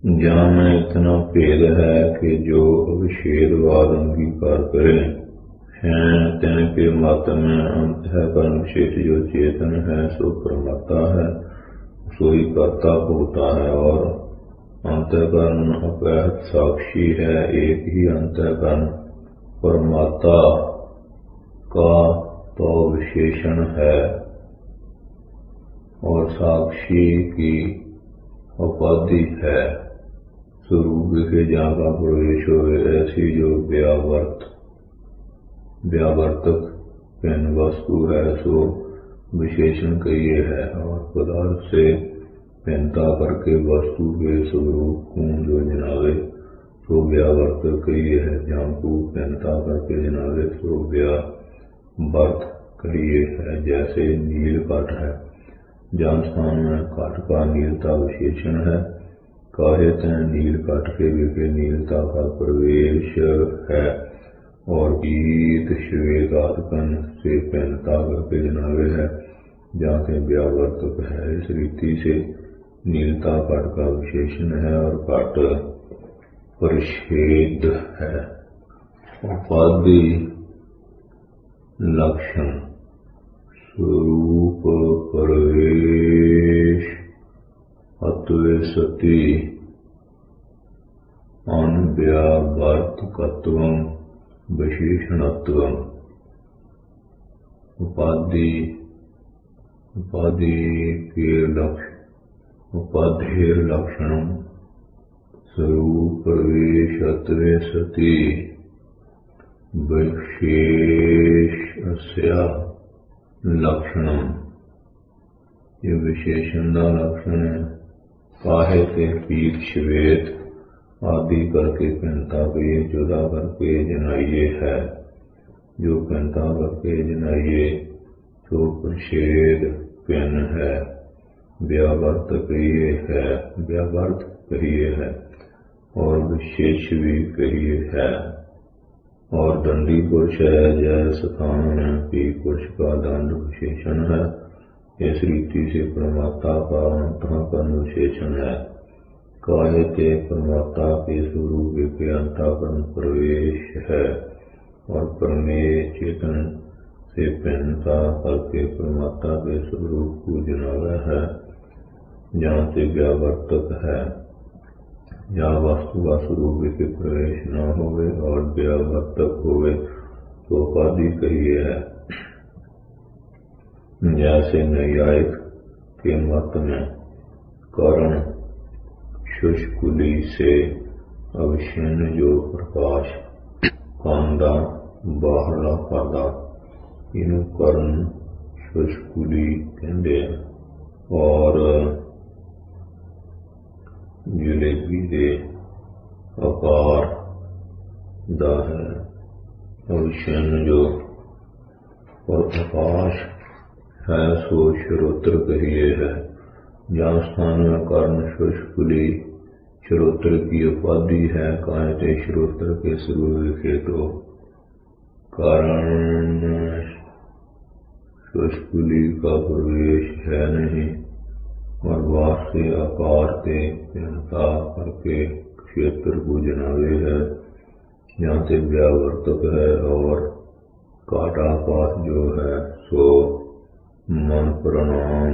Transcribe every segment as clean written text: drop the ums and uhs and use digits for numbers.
जहाँ में इतना भेद है कि जो अविषेदवाद अंगीकार करे हैं तेन के मत में अंत है, पर विशेष जो चेतन है सो परमात्मा है, सोई कर्ता होता है और अंतःकरण अपैत साक्षी है। एक ही अंतःकरण परमात्मा का तो विशेषण है और साक्षी की उपाधि है। स्वरूप के जहाँ का प्रवेश हो ऐसी जो व्यावर्तक पेन वस्तु है सो विशेषण कहिए है, और पदार्थ से पेनता करके वस्तु के स्वरूप को जो जनावे सो व्यावर्तक कहिए है। जहाँ को पेनता करके जनावे सो व्यावर्त कहिए है। जैसे नील काठ है, जहाँ स्थान में काठ का नीलता विशेषण है, काहे तय नील काठ के विषय नीलता का प्रवेश है, और गीत श्वेत आदकन से पेनता करके जनावे है, जहाँ से व्यावर्तक है। इस रीति से नीलता काठ का विशेषण है और काठ परिच्छेद है। उपाधि लक्षण स्वरूप प्रवेश अत्वे सति अनव्यावर्तकत्वम् विशेषणत्वम्। उपाधिर लक्षणम् स्वरूप प्रवेशत्वे सति विशेषस्य लक्षणम्। ये विशेषण का लक्षण है। काहे से पीत श्वेत आदि करके पेनता के जुदा करके जनाइए है। जो पेनता करके जनाइए तो प्रच्छेद पेन है, व्यावर्त कहिए है, व्यावर्त कहिए है और विशेष भी कहिए है। और दंडी पुरुष है, जय स्थान में पी पुरुष का दंड विशेषण है। इस रीति से परमात्मा का अंतःकरण विशेषण है। काहे के परमात्मा के स्वरूप के अंतःकरण प्रवेश है और प्रमेय चेतन से पेनता करके परमात्मा के स्वरूप को जनावा है। जहाँ से व्यावर्तक है, जहाँ वस्तु का स्वरूप के प्रवेश न होवे और व्यावर्तक होवे तो उपाधि कहिए है। जैसे न्यायिक के मत में कारण शुष्कुली से अविषण जो प्रकाश कांदा बाहरला करदा इनू करण शुष्कुली कहते हैं, और जलेबी के आकार दा है अविषण जो और प्रकाश है सो श्रोत्र कहिए है। जहाँ स्थान में कारण शुष्कुली श्रोत्र की उपाधि है। काहे ते श्रोत्र के स्वरूप के तो कारण शुष्कुली का प्रवेश है नहीं, और वास से आकार से पेनता करके क्षेत्र को जनावे है। जहाँ से व्यावर्तक है और काटा पास जो है सो मन प्रणाम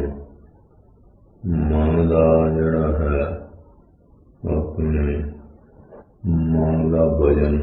मन का जड़ा है अपने मन का भजन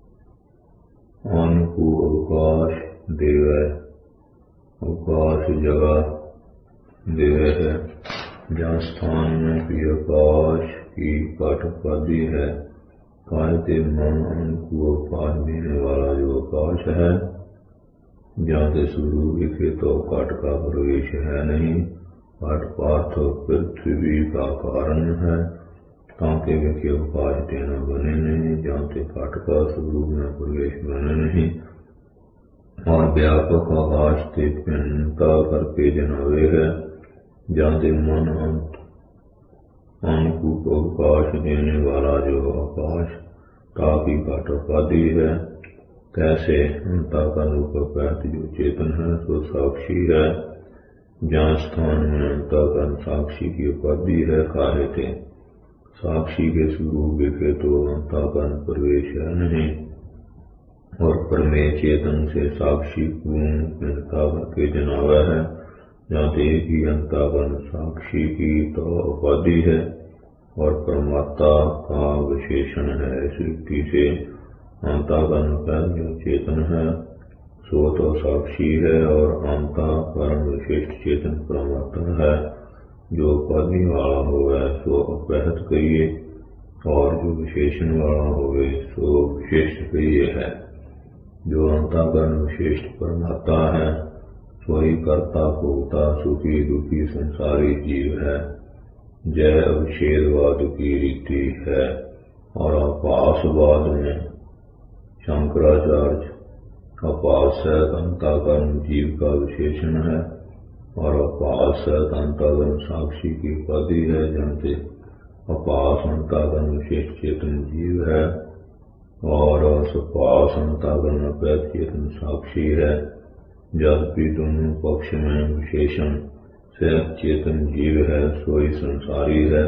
अन्न को अवकाश देवे, अवकाश जगह देवे है। जहाँ स्थान में भी आकाश की काट उपाधि है। काहे मन अन्न को अवकाश देने वाला जो आकाश है। जहाँ से स्वरूप के तो काट का प्रवेश है नहीं। काट पार्थ पृथ्वी का कारण है, ताकि के अवकाश देना बने नहीं। जहाँ से काट का स्वरूप में प्रवेश बने नहीं, और व्यापक आकाश से पेनता करके जनावे है। जहाँ से मन अन्न को अवकाश देने वाला जो आकाश ताकि काट उपाधि है। कैसे अंतःकरण रूप जो चेतन है सो साक्षी है। जहाँ स्थान में अंतःकरण साक्षी की उपाधि है। काहे थे साक्षी के स्वरूप देखे तो अंतःकरण प्रवेश है नहीं, और परमेय चेतन से साक्षी पूर्ण भिन्नता के जनावा है। जहाँ एक ही अंतःकरण साक्षी की तो उपाधि है और परमात्मा का विशेषण है। इस रीति से अंतःकरण का जो चेतन है सो तो साक्षी है, और अंतःकरण विशिष्ट चेतन परमात्मा है। जो उपाधि वाला होवे सो अपहत कहिए, और जो विशेषण वाला होवे सो विशिष्ट कहिए है। जो अंतःकरण विशिष्ट परमात्मा है सोई कर्ता भोक्ता सुखी दुखी संसारी जीव है। जय अवच्छेदवाद की रीति है, और आपासवाद में शंकराचार्य अपास अंतःकरण जीव का विशेषण है, और अपास अंतःकरण साक्षी की उपाधि है। जहाँ अपास अंतःकरण विशिष्ट चेतन जीव है, और सपास अंतःकरण अपैत चेतन साक्षी है। जबकि दोनों पक्ष में विशेषण से चेतन जीव है सोई संसारी है,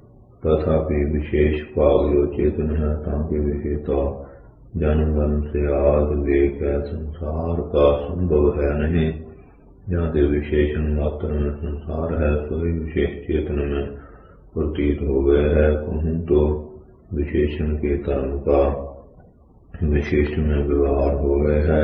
तथापि विशेष भाग जो चेतन है ताकि विषयता जन्म जन्म से आद लेकर संसार का संभव है नहीं। जहाँ विशेषण मात्र में संसार है सोई विशेष चेतन में प्रतीत हो गए है। कहूँ तो विशेषण के कर्म का विशिष्ट में व्यवहार हो गए है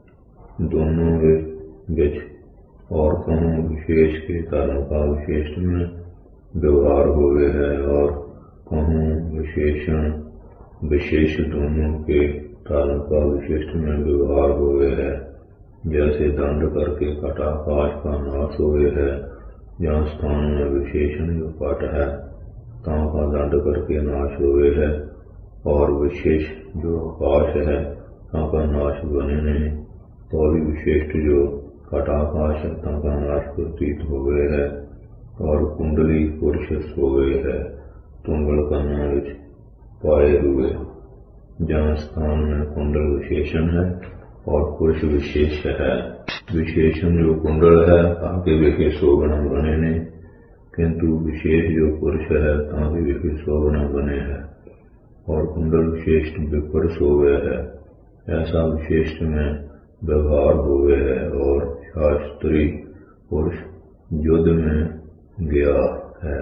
दोनों विच, और कहूँ विशेष के कर्म का विशेष में व्यवहार हो गए है, और कहूँ विशेषण विशेष दोनों के कर्म का विशिष्ट में व्यवहार हो गए है। जैसे दंड करके घटाकाश का नाश हो गए है, जहाँ स्थान में विशेषण जो पट है तहाँ का दंड करके नाश हो गए है, और विशेष जो आकाश है तहाँ का नाश बने नहीं, तो भी विशिष्ट जो घटाकाश है तहाँ का नाश प्रतीत हो गए है। और कुंडली पुरुष हो गए है तुंगल कन्या विच पाए हुए, जहाँ स्थान में कुंडल विशेषण है और पुरुष विशेष है। विशेषण जो कुंडल है ताकि विखे शोभना बने नहीं, किंतु विशेष जो पुरुष है ताकि विखे शोभना बने है, और कुंडल विशेष विपर हो गए है। ऐसा विशेष में व्यवहार हो गए है, और शास्त्री पुरुष युद्ध में गया है।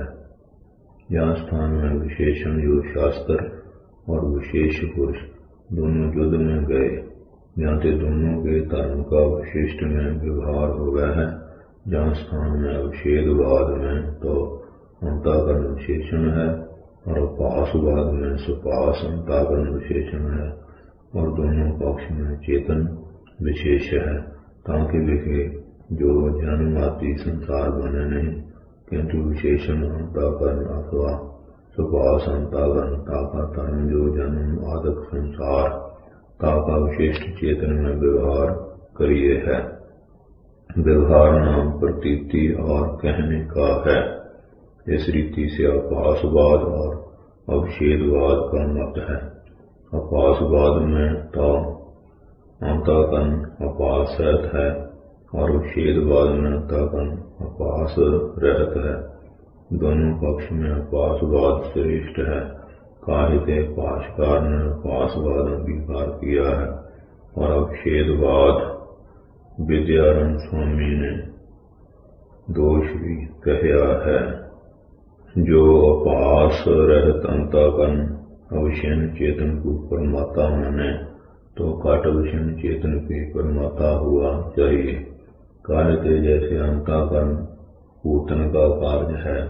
यहाँ स्थान में विशेषण जो शास्त्र और विशेष पुरुष दोनों युद्ध में गए, जहाँ से दोनों के धर्म का विशिष्ट में व्यवहार हो गया है। जहाँ स्थान में अवच्छेदवाद में तो अंतःकरण विशेषण है, और पासवाद में सुपास अंतःकरण विशेषण है, और दोनों पक्ष में चेतन विशेष है। ताकि लिखे जो जन्माती संसार बने नहीं, किंतु विशेषण अंतःकरण अथवा सुपास अंतःकरण ताका धर्म जो जन्म आदक संसार ताका विशिष्ट चेतन में व्यवहार करिए है। व्यवहार नाम प्रतीति और कहने का है। इस रीति से अपासवाद और अवच्छेदवाद का मत है। अपासवाद में तो अंतःकरण अपास है, और अवच्छेदवाद में अंतःकरण अपास रहत है। दोनों पक्ष में अपासवाद श्रेष्ठ है। काहिते पाशकार ने अपासवाद अंगीकार किया है, और अवच्छेदवाद विद्यारण्य स्वामी ने दोष भी कहा है। जो अपास रहत अंतःकरण अवश्य चेतन को परमात्मा माने तो काट विषण चेतन के परमात्मा हुआ चाहिए। काहिते जैसे अंतःकरण पूतन का कार्य है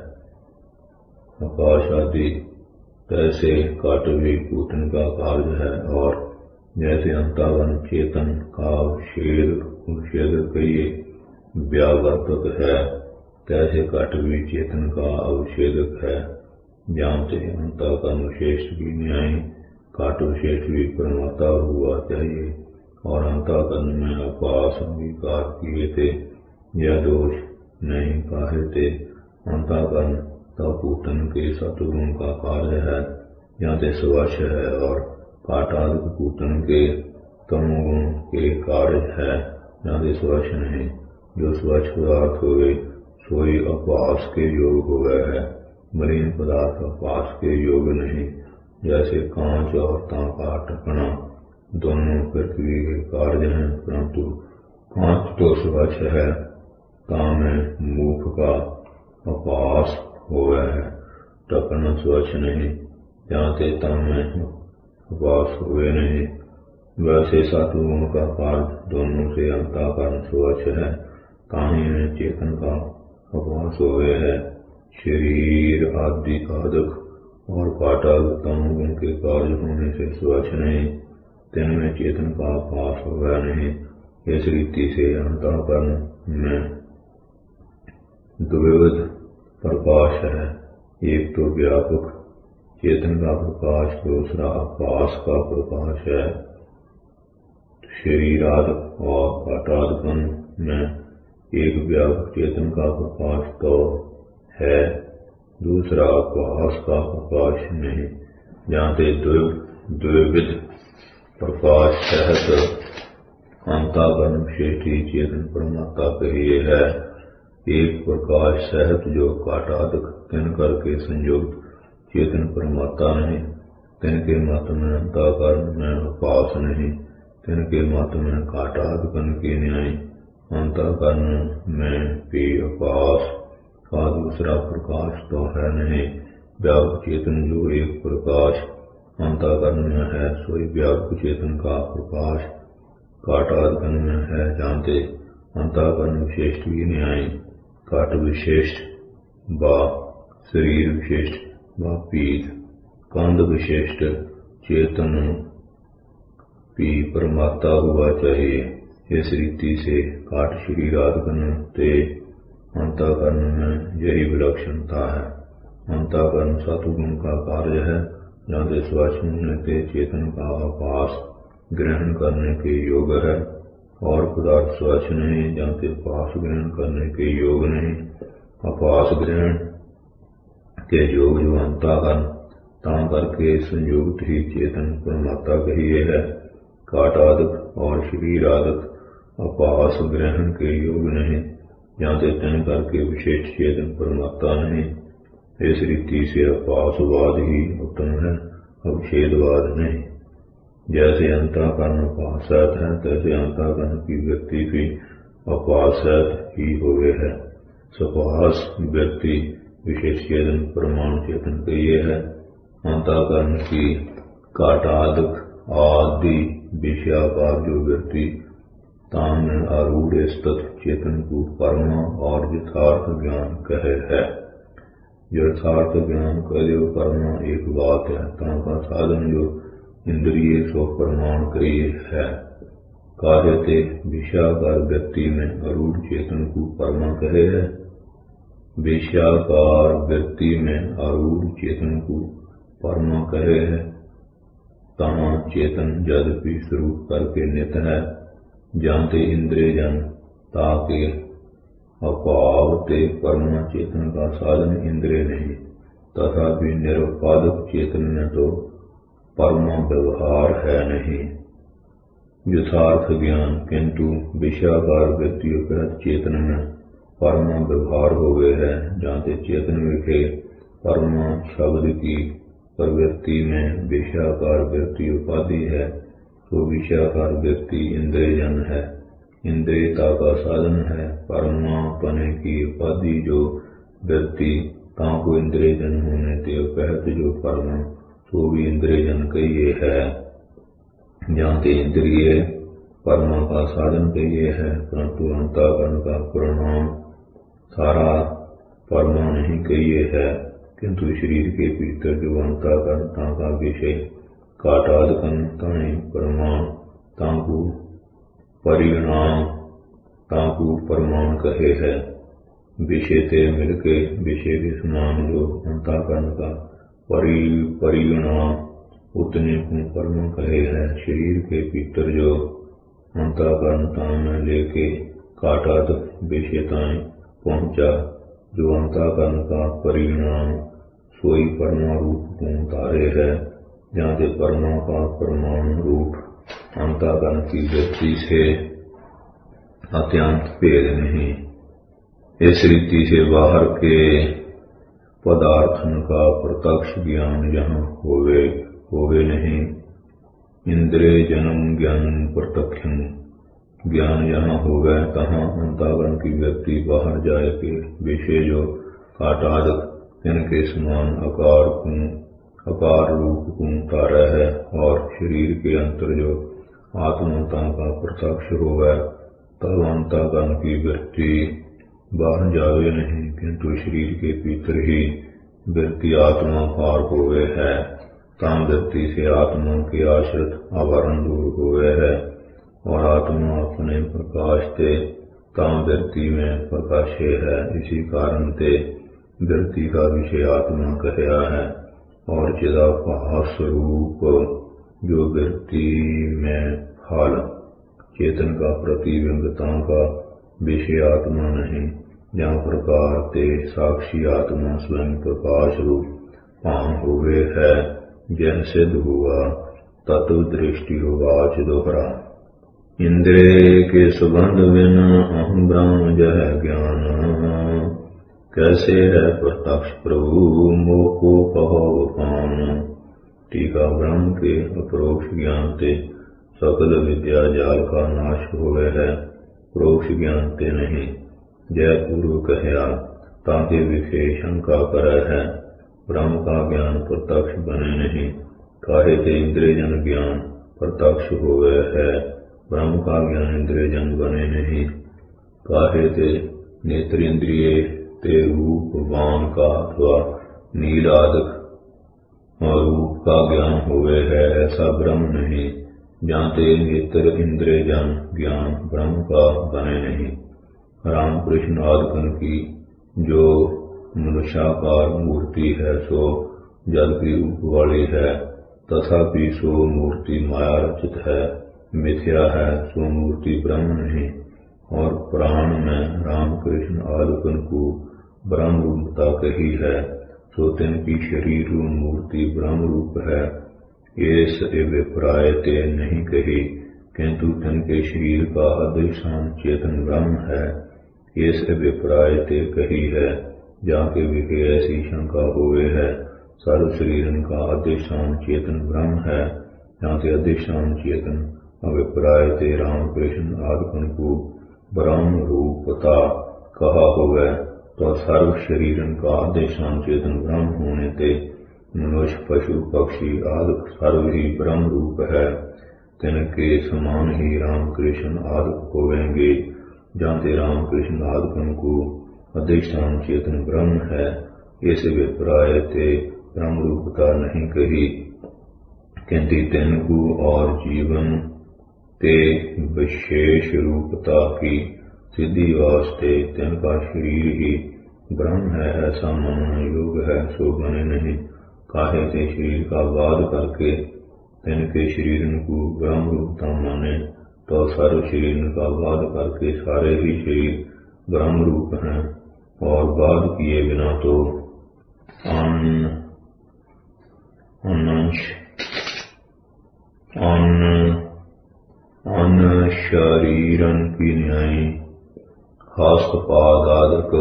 आकाश आदि, तैसे काट भी पूतन का कार्य है। और जैसे अंतःकरण चेतन का उच्छेद कहिए व्यावर्तक है, तैसे काट भी चेतन का अवच्छेदक है। जहाँ से अंतःकरण विशेष की न्याय काट विशेष भी परमात्मा हुआ चाहिए, और अंतःकरण में अपास अंगीकार किए थे। यह दोष नहीं काहे अंतःकरण पूतन के सतगुण का कार्य है, यहाँ से स्वच्छ है, और काटादि पूतन के तमोगुण के कार्य है, यहाँ से स्वच्छ नहीं। जो स्वच्छ पदार्थ हुए सोई अपास के योग हो गए है, मलिन पदार्थ पास के योग्य नहीं। जैसे कांच और तांबा ढकना दोनों पृथ्वी के कार्य हैं, परंतु कांच तो स्वच्छ है, तामे मुख का अपास हुआ है। ढकना स्वच्छ नहीं, जाते तामे अपास हुए नहीं। वैसे सतगुण का कार्य दोनों से अंतःकरण स्वच्छ है, ताही में चेतन का अपास हुए है। शरीर आदि साधक और पाठक तमोगुण के कार्य होने से स्वच्छ नहीं, तिनमें चेतन का अपास हुआ नहीं। इस रीति से अंतःकरण में द्विविध प्रकाश है, एक तो व्यापक चेतन का प्रकाश, दूसरा आकाश का प्रकाश है। शरीरादि और पाठादपन में एक व्यापक चेतन का प्रकाश तो है, दूसरा आकाश का प्रकाश नहीं। जाते द्विविध प्रकाश सहत अंतःकरण विशेषी चेतन परमात्मा कहिए है। एक प्रकाश सहत जो काटादक तिन करके संयुक्त चेतन परमात्मा नहीं, तिनके मत में अंतःकरण में अपास नहीं, तिनके मत में काटादकन के न्याय अंतःकरण में भी अपास का दूसरा प्रकाश तो है नहीं। व्यापक चेतन जो एक प्रकाश अंतःकरण में है, सोई व्यापक चेतन का प्रकाश काटादकन में है। जानते अंतःकरण विशिष्ट भी न्याय काट विशिष्ट व शरीर विशिष्ट व पीत कंद विशिष्ट चेतन भी परमात्मा हुआ चाहिए। इस रीति से काट शरीरादकन ते अंतःकरण में यही विलक्षणता है। अंतःकरण सतगुण का कार्य है, जहाँ स्वच्छ होने से चेतन का आपास ग्रहण करने के योग है, और पदार्थ स्वच्छ नहीं, जहाँ पास ग्रहण करने के योग नहीं। अपास ग्रहण के योग जो अंतःकरण तां करके संयुक्त ही चेतन परमात्मा कहिए है। काटादक और शरीरादक अपास ग्रहण के योग नहीं, जहाँ तन करके विशेष चेतन परमात्मा नहीं। इस रीति से अपासवाद ही उत्तम है, अवच्छेदवाद नहीं। जैसे अंतःकरण अपासत है, तैसे अंतःकरण की व्यक्ति भी अपासत ही हुए है। सपास व्यक्ति विशेष चेतन प्रमाण चेतन कहिए है। अंतःकरण की काटादक आदि विषयाकार जो व्यक्ति ताम में आरूढ़ स्थित चेतन को परमा और यथार्थ ज्ञान कहे है। यथार्थ ज्ञान कहे परमा एक बात है, तां का साधन जो इंद्रिय सो प्रमाण करिए है। कार्यते विषयाकार व्यक्ति में आरूढ़ चेतन को परमा कहे है। विषयाकार व्यक्ति में आरूढ़ चेतन को परमा कहे है। तहाँ चेतन यद्यपि स्वरूप करके नित है, जानते इंद्रिय जन ताके अपावते परमा चेतन का साधन इंद्रिय नहीं, तथापि निरुपादक चेतन में तो परमा व्यवहार है नहीं। यथार्थ ज्ञान किंतु विषयाकार व्यक्तियों के चेतन में परमा व्यवहार हो गए है। जानते चेतन विखे परमा शब्द की प्रवृत्ति में विषयाकार व्यक्ति उपाधि है, तो विषयाकार व्यक्ति इंद्रियजन है, इंद्रियता का साधन है। परमापने की उपाधि जो व्यक्ति ताको इंद्रियजन होने ते कहत जो परमा, तो भी इंद्रियजन कहिए है। जानते इंद्रिय परमा का साधन कहिए है, परंतु अंतःकरण का परिणाम सारा परमा नहीं कहिए है। किंतु शरीर के भीतर जो अंतःकरण का विषय काटादकन ताई प्रमाण ताकू परिणाम ताकू प्रमाण कहे है। विषय से मिलके विषय के समान जो अंतःकरण का परिणाम उतने को परमा कहे है। शरीर के भीतर जो अंतःकरण में लेके काटादक विषयताएं पहुंचा, जो अंतःकरण का परिणाम सोई परमा रूप को उतारे है। जहाँ से परमा का परमाणु रूप अंतःकरण की व्यक्ति से अत्यंत भेद नहीं। इस रीति से बाहर के पदार्थन का प्रत्यक्ष ज्ञान जहाँ होवे नहीं। इंद्रिय जन्म ज्ञान प्रत्यक्षम, ज्ञान जहाँ होवे तहाँ अंतःकरण की व्यक्ति बाहर जाए के विषय जो काटादक इनके समान आकार रूप को तारा है, और शरीर के अंतर जो आत्मता का प्रत्यक्ष होवे तब अंतःकरण की व्यक्ति बाहर जावे नहीं, किंतु शरीर के भीतर ही व्यक्ति आत्माकार होवे है। ताम व्यक्ति से आत्मा के आश्रित आवरण दूर हुए है, और आत्मा अपने प्रकाश से ताम व्यक्ति में प्रकाशे है। इसी कारण से व्यक्ति का विषय आत्मा कहया है, और चिदाभास स्वरूप जो व्यक्ति में फल चेतन का प्रतिबिंबता का विषय आत्मा नहीं। जहाँ प्रकार ते साक्षी आत्मा स्वयं प्रकाश रूप पान हुए है, जह सिद्ध हुआ तत्व दृष्टि हुआ दोहरा। इंद्रिय के सुगंध बिना अहम ब्रह्म जह ज्ञान, कैसे है प्रत्यक्ष प्रभु मोह को कहो पान। टीका ब्रह्म के अपरोक्ष ज्ञान ते सकल विद्या जाल का नाश हुए है, परोक्ष ज्ञान ते नहीं। जय पूर्व कहया ताके विशेषण का कर है, ब्रह्म का ज्ञान प्रत्यक्ष बने नहीं। काहे ते इंद्रियजन ज्ञान प्रत्यक्ष हुए है, ब्रह्म का ज्ञान इंद्रियजन बने नहीं। काहे ते नेत्र इंद्रिय ते रूपवान का अथवा नीलादक रूप का ज्ञान हुए है, ऐसा ब्रह्म नहीं। जानते नेत्र इंद्रियजन ज्ञान ब्रह्म का बने नहीं। राम कृष्ण आदि की जो मनुष्याकार मूर्ति है सो जल की रूप वाली है, तथापि सो मूर्ति माया रचित है, मिथ्या है, सो मूर्ति ब्रह्म नहीं। और प्राण में रामकृष्ण आदि को ब्रह्म रूपता कही है, सो तिनकी शरीर मूर्ति ब्रह्म रूप है। इस अभिप्राय ते नहीं कही, किंतु तिनके शरीर का अधिष्ठान चेतन ब्रह्म है, इस अभिप्राय ते कही है। जाके विषय ऐसी शंका हुए है, सर्व शरीरन का अधिष्ठान चेतन ब्रह्म है, जहाँ से अधिष्ठान चेतन अभिप्राय ते राम कृष्ण आदि को ब्रह्म रूपता कहा हुआ, तो सर्व शरीरन का अधिष्ठान चेतन ब्रह्म होने ते मनुष्य पशु पक्षी आदि सर्व ही ब्रह्म रूप है। तिनके समान ही राम कृष्ण आदि होवेंगे, जानते राम कृष्ण आदि को अधिष्ठान चेतन ब्रह्म है। इस अभिप्राय ते ब्रह्म रूपता नहीं कही, किंतु तिनको और जीवन ते विशेष रूपता की सिद्धि वास्ते तिनका शरीर ही ब्रह्म है, ऐसा मानना योग है, सो बने नहीं। काहे से शरीर का वाद करके तिनके शरीर को ब्रह्म रूपता माने, तो सर्व शरीर का वाद करके सारे ही शरीर ब्रह्म रूप हैं, और वाद किए बिना तो अन्न शरीरन की न्याय हस्तपादादक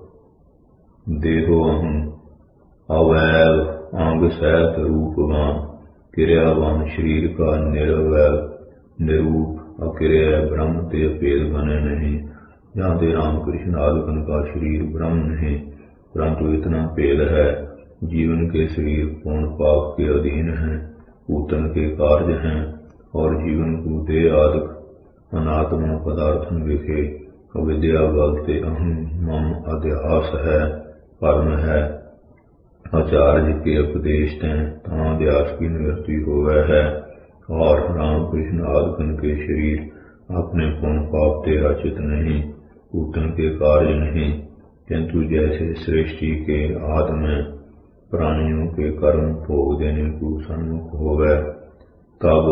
देहो अवैव अंग सहित रूपवान क्रियावान शरीर का निरवैव निरूप अक्रिय ब्रह्म ते भेद बने नहीं। जहाँ ते राम कृष्ण आदि का शरीर ब्रह्म नहीं, परंतु इतना भेद है, जीवन के शरीर पूर्ण पाप के अधीन है, पूतन के कार्य हैं, और जीवन को देह आदि अनात्मा पदार्थन विषय अविद्या बलते अहम मम अध्यास है, कर्म है। आचार्य के उपदेश हैं तहाँ अध्यास की निवृत्ति होवे है, और राम कृष्ण आदि के शरीर अपने पूर्ण पाप ते रचित नहीं, पूतन के कार्य नहीं, किंतु जैसे सृष्टि के आदि में प्राणियों के कर्म भोग देने को सन्मुख होवे, तब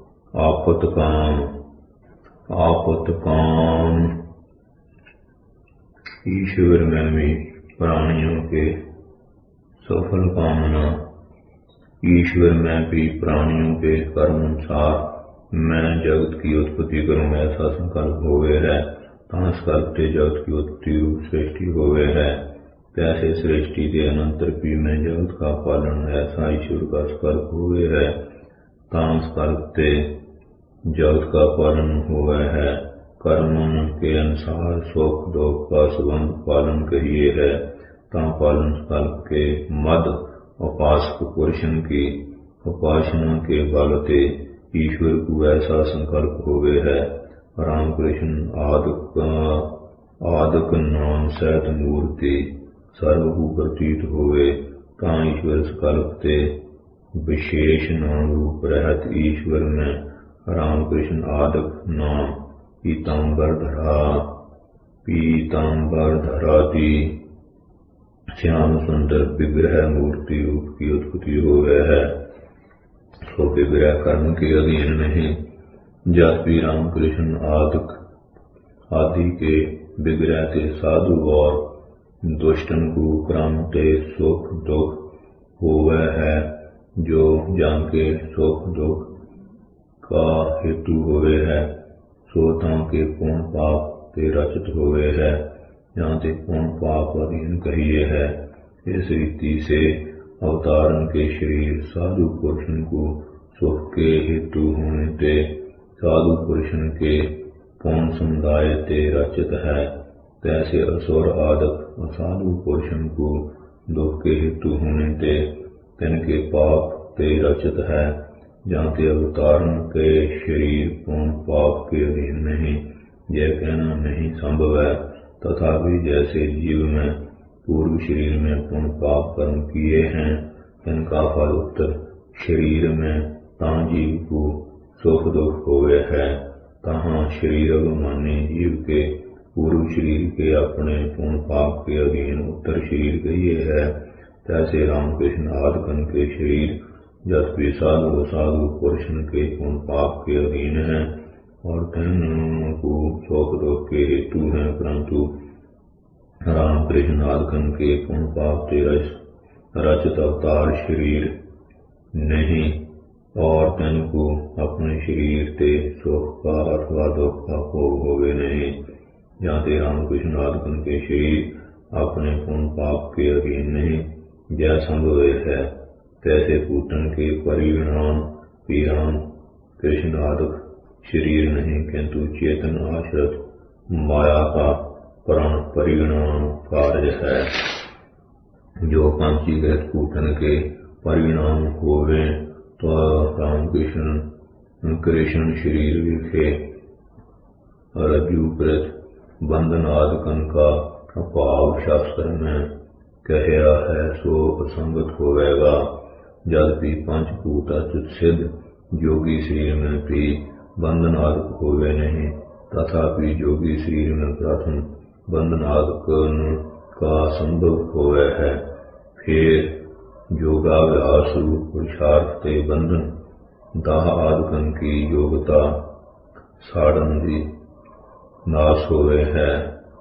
आपत काम ईश्वर में भी प्राणियों के सफल कामना, ईश्वर में भी प्राणियों के कर्म अनुसार मैं जगत की उत्पत्ति करूं, ऐसा संकल्प होवे है। संकल्प जगत की उत्पत्ति रूप सृष्टि होवे है, तैसे सृष्टि के अनंतर भी में जगत का पालन ऐसा ईश्वर का संकल्प हुए है, ताम संकल्प ते जगत का पालन हुआ है। कर्मों के अनुसार सुख दुख का संबंध पालन करिए है, ता पालन संकल्प के मद उपासक पुरुषन की उपासना के बल ते ईश्वर को ऐसा संकल्प हुए है। रामकृष्ण आदक नाम सहित मूर्ति सर्व को प्रतीत हुए, ता ईश्वर संकल्प ते विशेष नाम रूप रहत ईश्वर में रामकृष्ण आदक नाम पीताम्बर धरा दी श्याम सुंदर विग्रह मूर्ति रूप की उत्पत्ति हो गया है। तो विग्रह कर्म के अधीन नहीं, जब भी रामकृष्ण आदक आदि के विग्रह के साधु और दुष्टन को क्रम ते सुख दुख हुआ है, जो जान के सुख दुख का हेतु हुए है, सोताओं के पूर्ण पाप ते रचित हुए है, जहाँ ते पूर्ण पाप अधीन कहिए है। इस रीति से अवतारण के शरीर साधु पुरुषन को सुख के हेतु होने ते साधु पुरुषन के पूर्ण समुदाय ते रचित है, तैसे असुर आदक असाधु पुरुषन को दुख के हेतु होने ते तिनके पाप ते रचित है, जहाँ ते अवतारण के शरीर पूर्ण पाप के अधीन नहीं, यह कहना नहीं संभव है। तथापि जैसे जीव में पूर्व शरीर में पूर्ण पाप कर्म किए हैं, इनका फल उत्तर शरीर में ता जीव को सुख दुख हुए है, तहाँ शरीर अभिमानी जीव के पूर्व शरीर के अपने पूर्ण पाप के अधीन उत्तर शरीर कहिए है। तैसे रामकृष्ण आदकन के शरीर जब भी साधु साधु पुरुषन के पूर्ण पाप के अधीन है और तेनों को सुख दुख के हेतु है, परंतु रामकृष्ण आदकन के पूर्ण पाप ते रचित अवतार शरीर नहीं और तिनको अपने शरीर ते सुख का अथवा दुख का भोग होवे नहीं, जहाँ ते रामकृष्ण आदकन के शरीर अपने पूर्ण पाप के अधीन नहीं, यह संभव है। तैसे पूतन के परिणाम भी राम कृष्ण आदक शरीर नहीं, किंतु चेतन आश्रित माया का प्राण परिणाम कार्य है। जो पंचीकृत पूतन के परिणाम होवे तो कृष्ण शरीर विखे रज्जुकृत बंधन आदकन का अभाव शास्त्र में कहया है, सो असंगत होवेगा। जब भी पंचभूत सिद्ध योगी शरीर में भी बंधन आदक होवे नहीं, तथापि योगी शरीर में प्रथम बंधन आदकन का संभव होवे है। फिर योगाभ्यास रूप पुरुषार्थ ते बंधन दाह आदकन की योग्यता साड़ंदी नाश होवे है,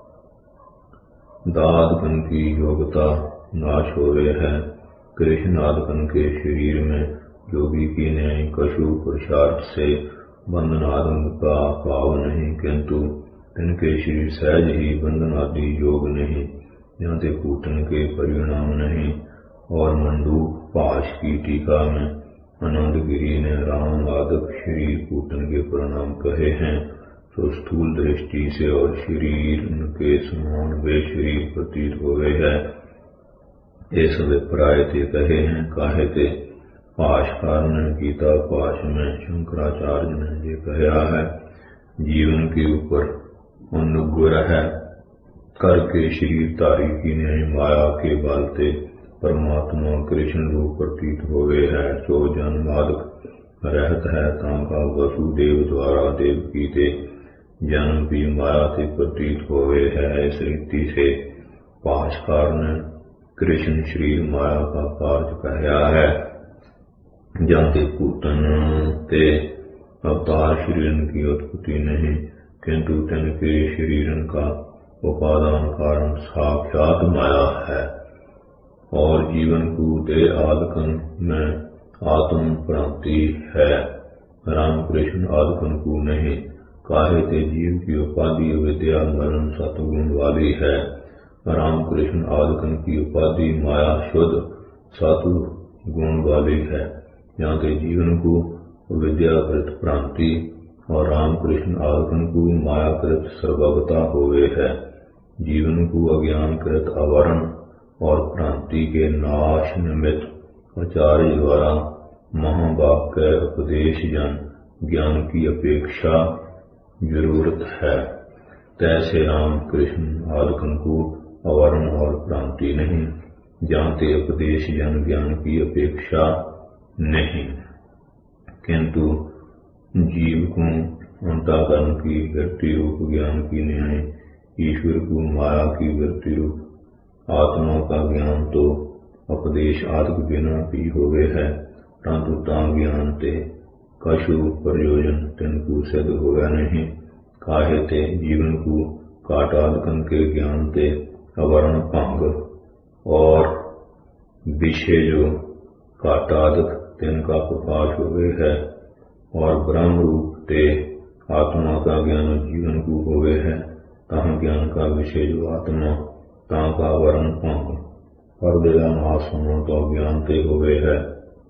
दादकन की योग्यता नाश होवे है। कृष्ण आदकन के शरीर में योगी की न्याय कशु पुरुषार्थ से बंधन आदम का भाव नहीं, किंतु तिनके शरीर सहज ही बंधन आदि योग नहीं, यहाँ ते पूतन के परिणाम नहीं। और मंडूक पाश की टीका में आनंदगिरी ने राम आदक शरीर पूतन के परिणाम कहे हैं, तो स्थूल दृष्टि से और शरीर के समान वे शरीर प्रतीत हो गए है। ये सब प्राय ते कहे हैं, काहे ते पाशकार ने गीता पाश में शंकराचार्य ने ये कहा है, जीवन के ऊपर अनुग्रह करके शरीर तारी की न्याय माया के बालते परमात्मा कृष्ण रूप प्रतीत हो गए है। सो जन्मादक रहत है, तांका वसुदेव द्वारा देवकी ते जन्म भी माया से प्रतीत हो गए है। इस रीति से पाशकार ने कृष्ण शरीर माया का कार्य कहया है, जाते पूतन ते अवतार शरीर की उत्पत्ति नहीं, किंतु तिनके शरीर का उपादान कारण साक्षात माया है। और जीवन को देह आदकन में आत्म प्राप्ति है, रामकृष्ण आदकन को नहीं। काहे ते जीव की उपाधि विद्या मरण सतगुण वाली है, राम कृष्ण आदिकन की उपाधि माया शुद्ध सातु गुण वाली है। यहाँ के जीवन को विद्याकृत भ्रांति और राम कृष्ण आदिकन को मायाकृत सर्वगता होवे है। जीवन को अज्ञानकृत आवरण और भ्रांति के नाश निमित्त आचार्य द्वारा महावाक्य उपदेश जन ज्ञान की अपेक्षा जरूरत है। तैसे राम कृष्ण आदिकन को आवरण और भ्रांति नहीं, जानते उपदेश जन ज्ञान की अपेक्षा नहीं, किंतु जीव को अंतःकरण की वृत्ति रूप ज्ञान की न्याय, ईश्वर को माया की वृत्ति रूप आत्मा का ज्ञान तो उपदेश आदि बिना भी हो गए है, परंतु ता ज्ञान ते कछु प्रयोजन तिनको सिद्ध होगा नहीं। काहे ते जीवन को काटादकन के ज्ञान ते आवरण भंग और विषय जो काटादक तिनका प्रकाश हो गए है, और ब्रह्म रूप ते आत्मा का ज्ञान जीवन को हो गए है। तहाँ ज्ञान का विषय जो आत्मा ता का आवरण भंग पर्दे का नाश होना तो ज्ञान ते हो गए है,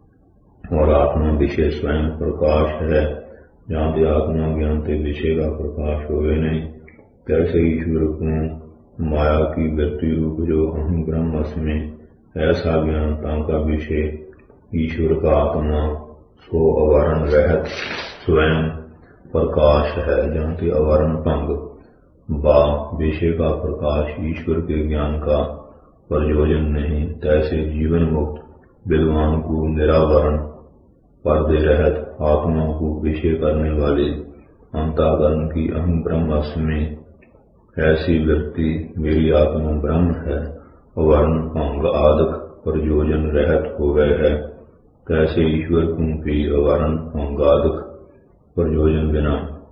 और आत्मा विषय स्वयं प्रकाश है। जहाँ ते आत्मा ज्ञान ते विषय का प्रकाश हो गए नहीं, कैसे ईश्वर को माया की वृत्ति रूप जो अहम ब्रह्मास्मि ऐसा ज्ञान का विषय ईश्वर का आत्मा सो आवरण रहित स्वयं प्रकाश है। जहाँ के आवरण भंग बा विषय का प्रकाश ईश्वर के ज्ञान का प्रयोजन नहीं, तैसे जीवन मुक्त विद्वान को निरावरण पर्दे रहित आत्मा को विषय करने वाली अंतःकरण की अहम ब्रह्मास्मि ऐसी वृत्ति मेरी आत्मा ब्रह्म है, आवरण भंग आदि प्रयोजन रहित हो गए है। कैसे ईश्वर को भी आवरण भंग आदि प्रयोजन बिना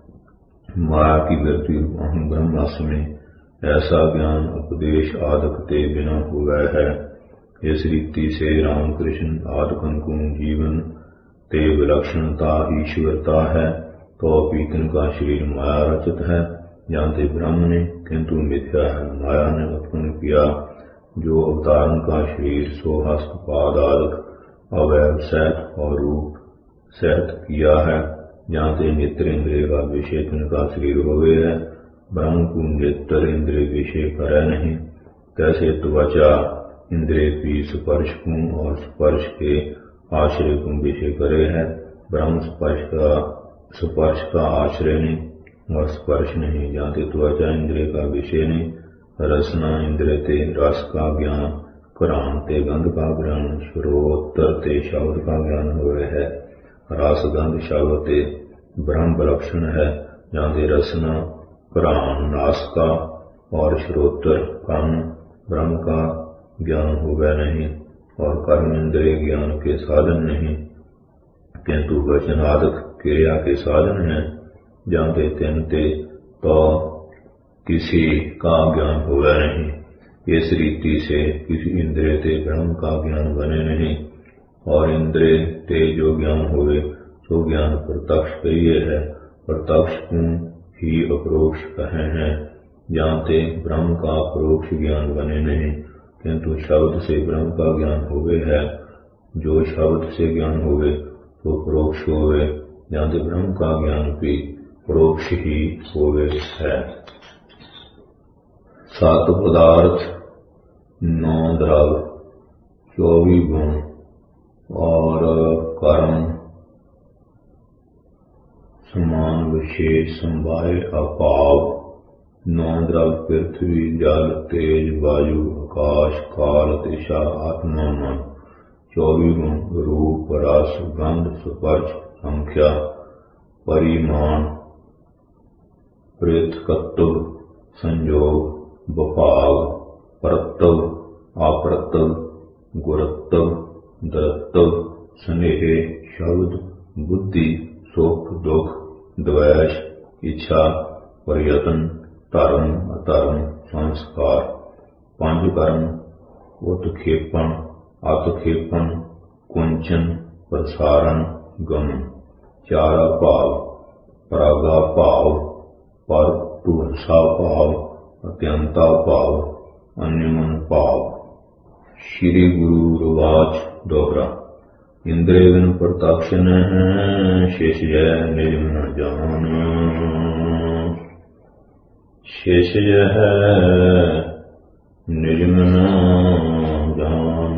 माया की वृत्ति अहम ब्रह्मास्मि ऐसा ज्ञान उपदेश आदि ते बिना हो गए है। इस रीति से रामकृष्ण आदिकन को जीवन ते विलक्षणता ईश्वरता है, तो पीतन का शरीर माया रचित है, जानते ब्रह्म ने किंतु मिथ्या है। माया ने उत्पन्न किया जो अवतारण का शरीर सो हस्त पाद आदि अवयव सहित और रूप सहित किया है। जानते नेत्र इंद्रिय का विषय तिनका शरीर हो गए है, ब्रह्म को नेत्र इंद्रिय विषय करे नहीं। कैसे त्वचा इंद्रिय की स्पर्श को और स्पर्श के आश्रय को विषय करे है, ब्रह्म स्पर्श का आश्रय नहीं और स्पर्श नहीं। जानते त्वचा इंद्रिय का विषय नहीं, रसना इंद्रिय ते रस का ज्ञान, घ्राण ते गंध का ग्रहण, श्रोत्र ते शब्द का ज्ञान हो है, रस गंध शब्द ते ब्रह्म विलक्षण है। जानते रसना घ्राण नासिका और श्रोत्र कान ब्रह्म का ज्ञान हो गया नहीं, और कर्म इंद्रिय ज्ञान के साधन नहीं, किंतु वचन आदि क्रिया के साधन है। जानते तिनते तो किसी का ज्ञान हो गया नहीं। इस रीति से किसी इंद्रिय ते ब्रह्म का ज्ञान बने नहीं, और इंद्रिय ते जो ज्ञान हुए तो ज्ञान प्रत्यक्ष कहिए है, प्रत्यक्ष को ही अपरोक्ष कहे हैं। जानते ब्रह्म का अपरोक्ष ज्ञान बने नहीं, किंतु शब्द से ब्रह्म का ज्ञान हुए है। जो शब्द से ज्ञान हुए तो परोक्ष हुए, जानते ब्रह्म का ज्ञान भी परोक्ष ही हुए है। सात पदार्थ 9 द्रव्य 24 गुण और कर्म समान विशेष संभाय अभाव 9 द्रव्य पृथ्वी जल तेज वायु आकाश काल दिशा आत्मा मन 24 गुण रूप रस गंध स्पर्श संख्या परिमाण पृथकत्व संयोग विभाग परत्व अप्रत्व गुरत्व दरत्व स्नेह शब्द बुद्धि सुख दुख द्वेष इच्छा प्रयत्न धर्म अधर्म संस्कार पंच कर्म उत्खेपण अतखेपण कुंचन प्रसारण गमन चारा भाव प्रागा भाव पर तुलसा भाव अत्यंता भाव अन्य मन भाव। श्री गुरु रवाच दोहरा। इंद्रिय बिन प्रत्यक्ष न शेष जय निज मन जान। शेष जय निज मन जान।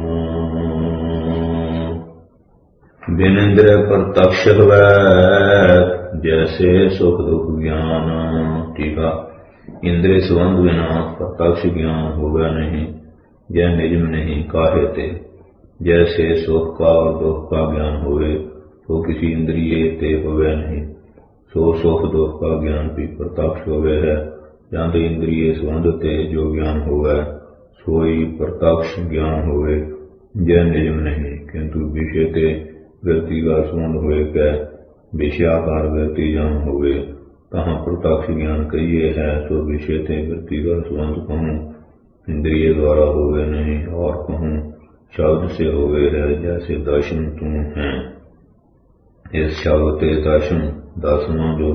बिन इंद्रिय प्रत्यक्ष हुआ जैसे सुख दुख ज्ञान। टीका। इंद्रिय संबंध बिना प्रत्यक्ष ज्ञान होगा नहीं, यह निज में नहीं काहे ते। जैसे सुख का और दुख का ज्ञान होवे तो किसी इंद्रिय ते होवे नहीं, सो सुख दुख का ज्ञान भी प्रत्यक्ष होवे है। जहाँ ते इंद्रिय संबंध ते जो ज्ञान होवे सोई प्रत्यक्ष ज्ञान होवे, यह निज में नहीं। किंतु विषय ते वृत्ति का संबंध हुए कै विषयाकार वृत्ति जहाँ होवे तहाँ प्रत्यक्ष ज्ञान कहिए है। तो विषय ते वृत्ति का संबंध कहूँ इंद्रिय द्वारा होवे नहीं और कहूँ शब्द से होवे है। जैसे दर्शन तुम है, इस शब्द ते दर्शन दर्शनों जो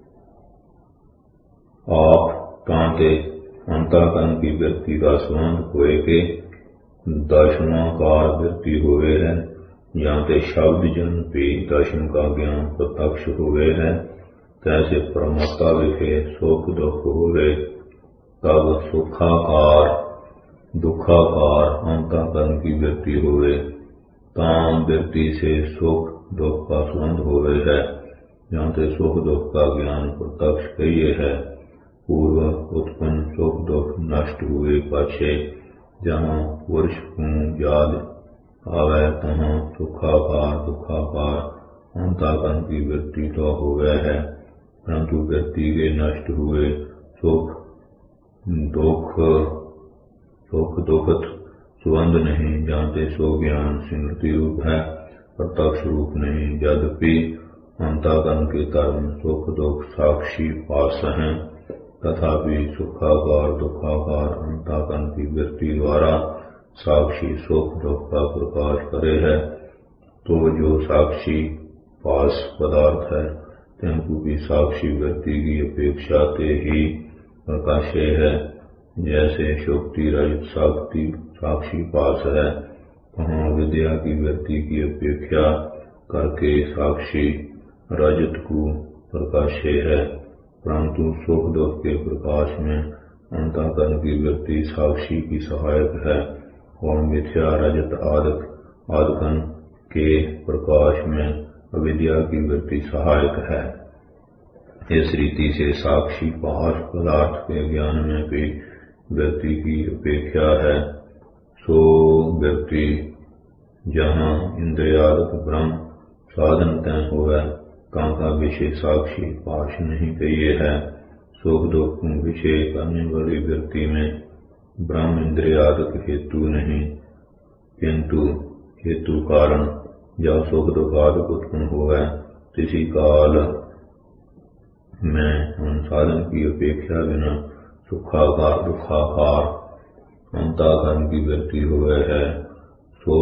आप तांते अंतःकरण की वृत्ति का संबंध हुए के दर्शनाकार वृत्ति होवे है। यहाँ ते शब्द जन भी दर्शन का ज्ञान प्रत्यक्ष हुए है। तैसे परमात्मा विषय सुख दुख हुए तब सुखाकार दुखाकार अंतःकरण की वृत्ति हुए ताम वृत्ति से सुख दुख का संबंध हुए है। यहाँ से सुख दुख का ज्ञान प्रत्यक्ष कहिए है। पूर्व उत्पन्न सुख दुख नष्ट हुए पाछे जहाँ पुरुष याद आवे तहाँ सुखाकार दुखाकार अंतःकरण की वृत्ति तो हुए है, परंतु वृत्ति के नष्ट हुए सुख दुखत सुबंध नहीं। जानते सो ज्ञान स्मृति रूप है, प्रत्यक्ष रूप नहीं। यद्यपि अंतःकरण के कर्म सुख दुख साक्षी पास हैं, तथापि सुखाकार दुखाकार अंतःकरण की वृत्ति द्वारा साक्षी सुख दुख का प्रकाश करे है। तो जो साक्षी पास पदार्थ है तिनको भी साक्षी वृत्ति की अपेक्षा ते ही प्रकाशे है। जैसे शुक्ति रजत साक्षी पास है, वहाँ विद्या की वृत्ति की अपेक्षा करके साक्षी रजत को प्रकाशे है। परंतु सुख दुख के प्रकाश में अंतःकरण की वृत्ति साक्षी की सहायक है और मिथ्या रजत आदकन के प्रकाश में अविद्या की वृत्ति सहायक है। इस रीति से साक्षी पास पदार्थ के ज्ञान में भी वृत्ति की अपेक्षा है। सो व्यक्ति जहाँ इंद्रियार्थ ब्रह्म साधन तय होवे तहाँ का विषय साक्षी पाश नहीं कहिए है। सुख दुख विषय करने वाली वृत्ति में ब्रह्म इंद्रियार्थ हेतु नहीं, किंतु हेतु कारण जब सुख दुख आदि उत्पन्न होवे किसी काल में उन साधन की अपेक्षा बिना सुखाकार दुखाकार अंतःकरण की वृत्ति हुए है। सो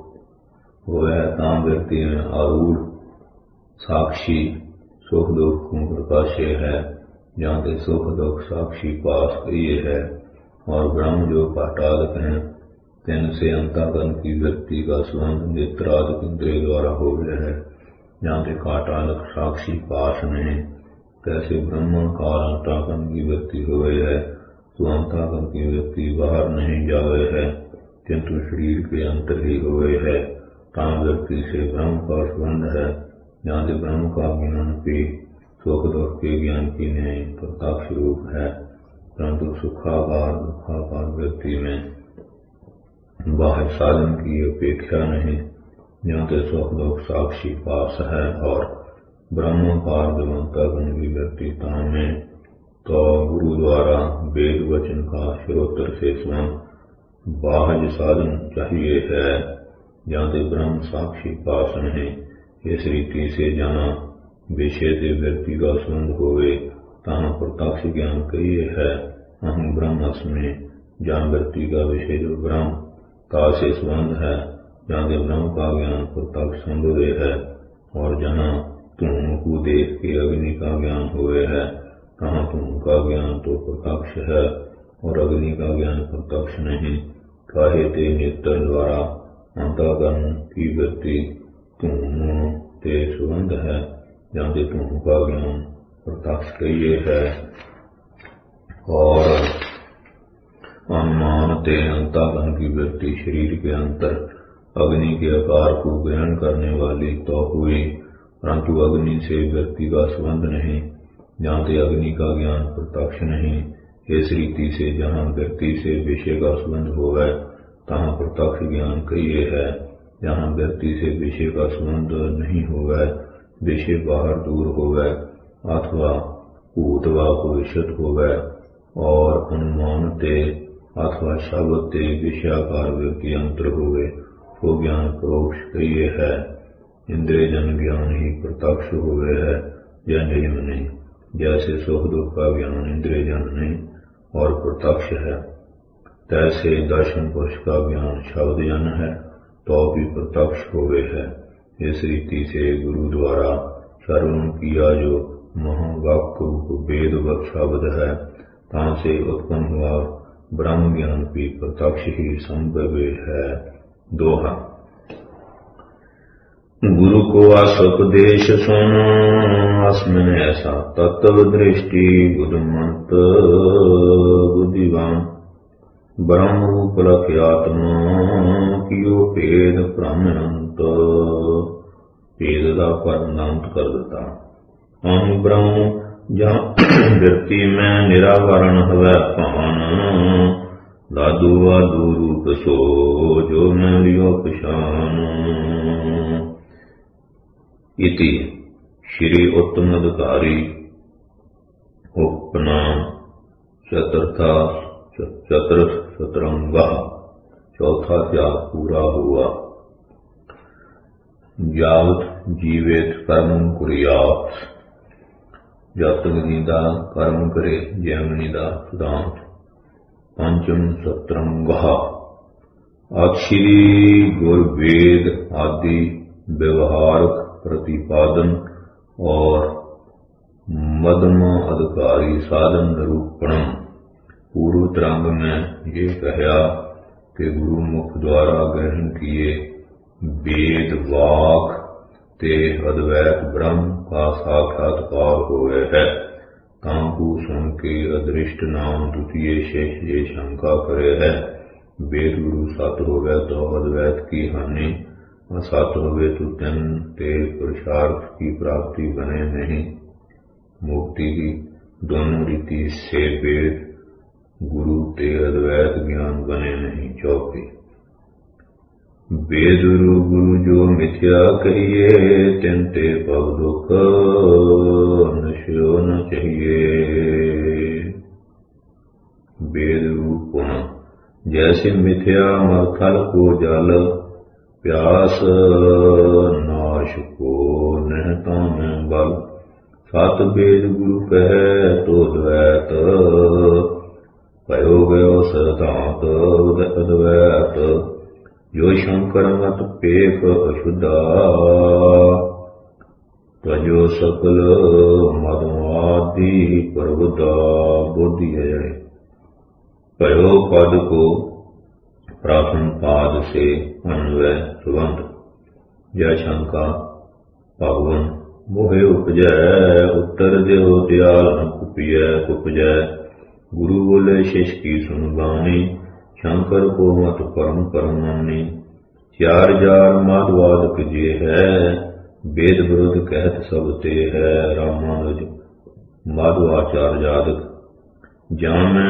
हुए ताम वृत्ति में आरूढ़ साक्षी सुख दुख प्रकाशे है। जहाँ ते सुख दुख साक्षी पास कहिए है और ब्रह्म जो पाटादक हैं तिनसे अंतःकरण की वृत्ति का संबंध नेत्रादि इंद्रिय द्वारा हो गया है। जहाँ ते काटालक साक्षी पास नहीं, कैसे ब्रह्म काल अंतःकरण की वृत्ति हुए है। तो अंतःकरण की वृत्ति बाहर नहीं जावे है, किंतु शरीर के अंतर ही हुए है। ताम वृत्ति से ब्रह्म का संबंध है। जहाँ से ब्रह्म का ज्ञान भी सुख दुख के ज्ञान की नहीं प्रत्यक्ष रूप है, परंतु सुखाकार दुखाकार वृत्ति में बाह्य साधन की अपेक्षा नहीं। जहाँ से सुख दुख साक्षी पास है और ब्रह्मकार अंतःकरण की वृत्तिता में तो गुरु द्वारा वेद वचन का श्रोत्र से स्वयं बाह्य साधन चाहिए है। जहाँ से ब्रह्म साक्षी पास नहीं। इस रीति से जहाँ विषय से व्यक्ति का संबंध होवे तहाँ प्रत्यक्ष ज्ञान कहिए है। अहम ब्रह्मस्मि जहाँ व्यक्ति का विषय जो ब्रह्म का से संबंध है, जहाँ से ब्रह्म का ज्ञान प्रत्यक्ष संभव है। और जहाँ तुमको देख के अग्नि का ज्ञान हुए है तहाँ तुमका ज्ञान तो प्रत्यक्ष है। और अग्नि का ज्ञान प्रत्यक्ष नहीं। काहे ते नेत्र द्वारा अंतःकरण की वृत्ति धूम ते सुगंध है, जाते धूम का ज्ञान प्रत्यक्ष कहिए है। और अनुमान ते अंतःकरण की वृत्ति शरीर के अंतर अग्नि के आकार को ग्रहण करने वाली तो हुई, परंतु अग्नि से व्यक्ति का संबंध नहीं, जानते अग्नि का ज्ञान प्रत्यक्ष नहीं। इस रीति से जहाँ व्यक्ति से विषय का संबंध होवे तहाँ प्रत्यक्ष ज्ञान कहिए है। जहाँ व्यक्ति से विषय का संबंध नहीं होवे, विषय बाहर दूर होवे अथवा भूत व भविष्यत होवे, और अनुमान ते अथवा शब्द ते विषयाकार व्यक्ति अंतर होवे, वो ज्ञान परोक्ष कहिए है। इंद्रिय जन ज्ञान ही प्रत्यक्ष हुए है, जन नहीं। जैसे सुख दुख का ज्ञान इंद्रिय जन नहीं और प्रत्यक्ष है, तैसे दर्शन पुरुष का ज्ञान शब्द जन है तो भी प्रत्यक्ष हुए है। इस रीति से गुरु द्वारा श्रवण किया जो महावाक्य रूप वेद व शब्द है, तहाँ से उत्पन्न हुआ ब्रह्म ज्ञान भी प्रत्यक्ष ही संभव है। दोहा। गुरु को आसुपदेश सुन, अस्मिन ऐसा तत्व दृष्टि बुद्धिमंत बुद्धिवान। ब्रह्म रूप लख्यात्मा कियो भेद ब्रह्मअंत। भेद का परनांत कर देता। हम ब्रह्म जहाँ व्यक्ति में निरावरण हवै पान। दादू वादू रूप सो जो मैं लियो पछान। इति श्री उत्तमाधिकारी उपनाम चतुरंगा चौथा त्याग पूरा हुआ। जावत जीवित कर्म कुरियात। जब तक जिंदा कर्म करे जैमनी दा सिद्धांत। पंचम सतरंगा अक्षरी गुर वेद आदि व्यवहारक प्रतिपादन और मदम अधिकारी साधन निरूपणम। पूर्व तरंग में ये कहा कि गुरु मुख द्वारा ग्रहण किए वेद वाक ते अद्वैत ब्रह्म का साक्षात्कार हुए है। तांकु सुन के अदृष्ट नाम द्वितीय शेष ये शंका करे है। वेद गुरु सत होवे तो अद्वैत की हानि, असत होवे तो तन ते पुरुषार्थ की प्राप्ति बने नहीं। मुक्ति की दोनों रीति से वेद गुरु ते अद्वैत ज्ञान बने नहीं। चौथी वेद गुरु जो मिथ्या कहिए, तिनते पग दुख नश्यो न चाहिए। वेद रूप जैसे मिथ्या मरथल को जल, प्यास नाश को नहता में बल। सत वेद गुरु कहे तो द्वैत, भयो गयो सिद्धांत अद्वैत। जो शंकर मत पेख अशुद्धा, तजो सकल मदमादि प्रबुद्धा। बुद्धि है भयो पद को प्रथम पाद से अन्वय सुबंध। जय शंका भगवन मोहे उपजय, उत्तर देव दयाल न कुपिय कुपजय। गुरु बोले शिष्य की सुन बानी, शंकर को मत परम परमानी। चार जार माधवादक जे है, वेद विरुद्ध कहत सब ते है। रामानुज माधवाचार्य जादक जामे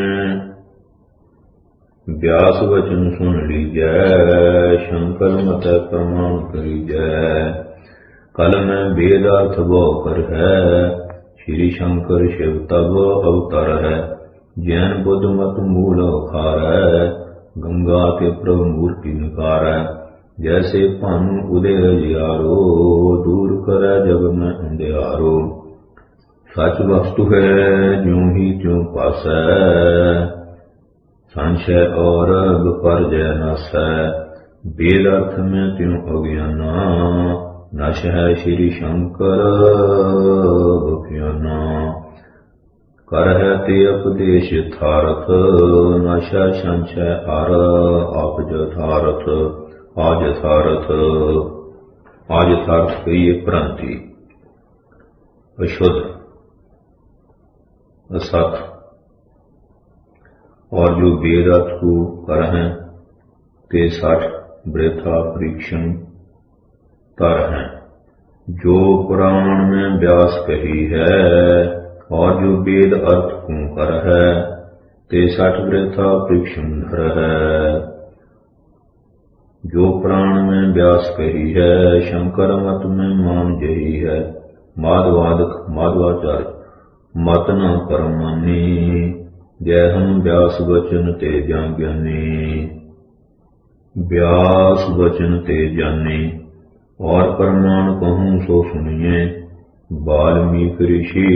व्यास वचन सुन लीजै, शंकर मत प्रमाण करीजै। कल में वेद अर्थ वो कर है, श्री शंकर शिव तब अवतर है। जैन बुद्ध मत मूल खार है, गंगा के प्रभु मूर्ति निकार है। जैसे भानु उदय जियारो, दूर कर जग में अंधियारो। सच वस्तु है ज्यों ही त्यों पास है, संशय और विपर्जय नश है। वेद अर्थ में त्यों अज्ञाना, नश है श्री शंकर ज्ञाना। ਕਰਹਿ ਤੇ ਉਪਦੇਸ਼ ਥਾਰਥ, ਨਸ਼ਾ ਸੰਚੈ ਅਰ ਆਪਜ ਥਾਰਥ। ਆਜ ਥਾਰਥ, ਆਜ ਥਾਰਥ ਕਹੀਏ ਭ੍ਰਾਂਤੀ, अशुद्ध, असत, और जो वेद अर्थ को कर हैं ते 60 वृथा परीक्षण कर हैं। जो पुराण में व्यास कही है, और जो वेद अर्थ को कर है ते 60 वृथा परीक्षण धर है। जो पुराण में व्यास कही है, शंकर मत में मान जही है। माधवादक माधवाचार्य मत न परम मानी, जय हम व्यास वचन ते जान ज्ञानी। व्यास वचन ते जानी, और प्रमाण कहूँ सो सुनिए। वाल्मीकि ऋषि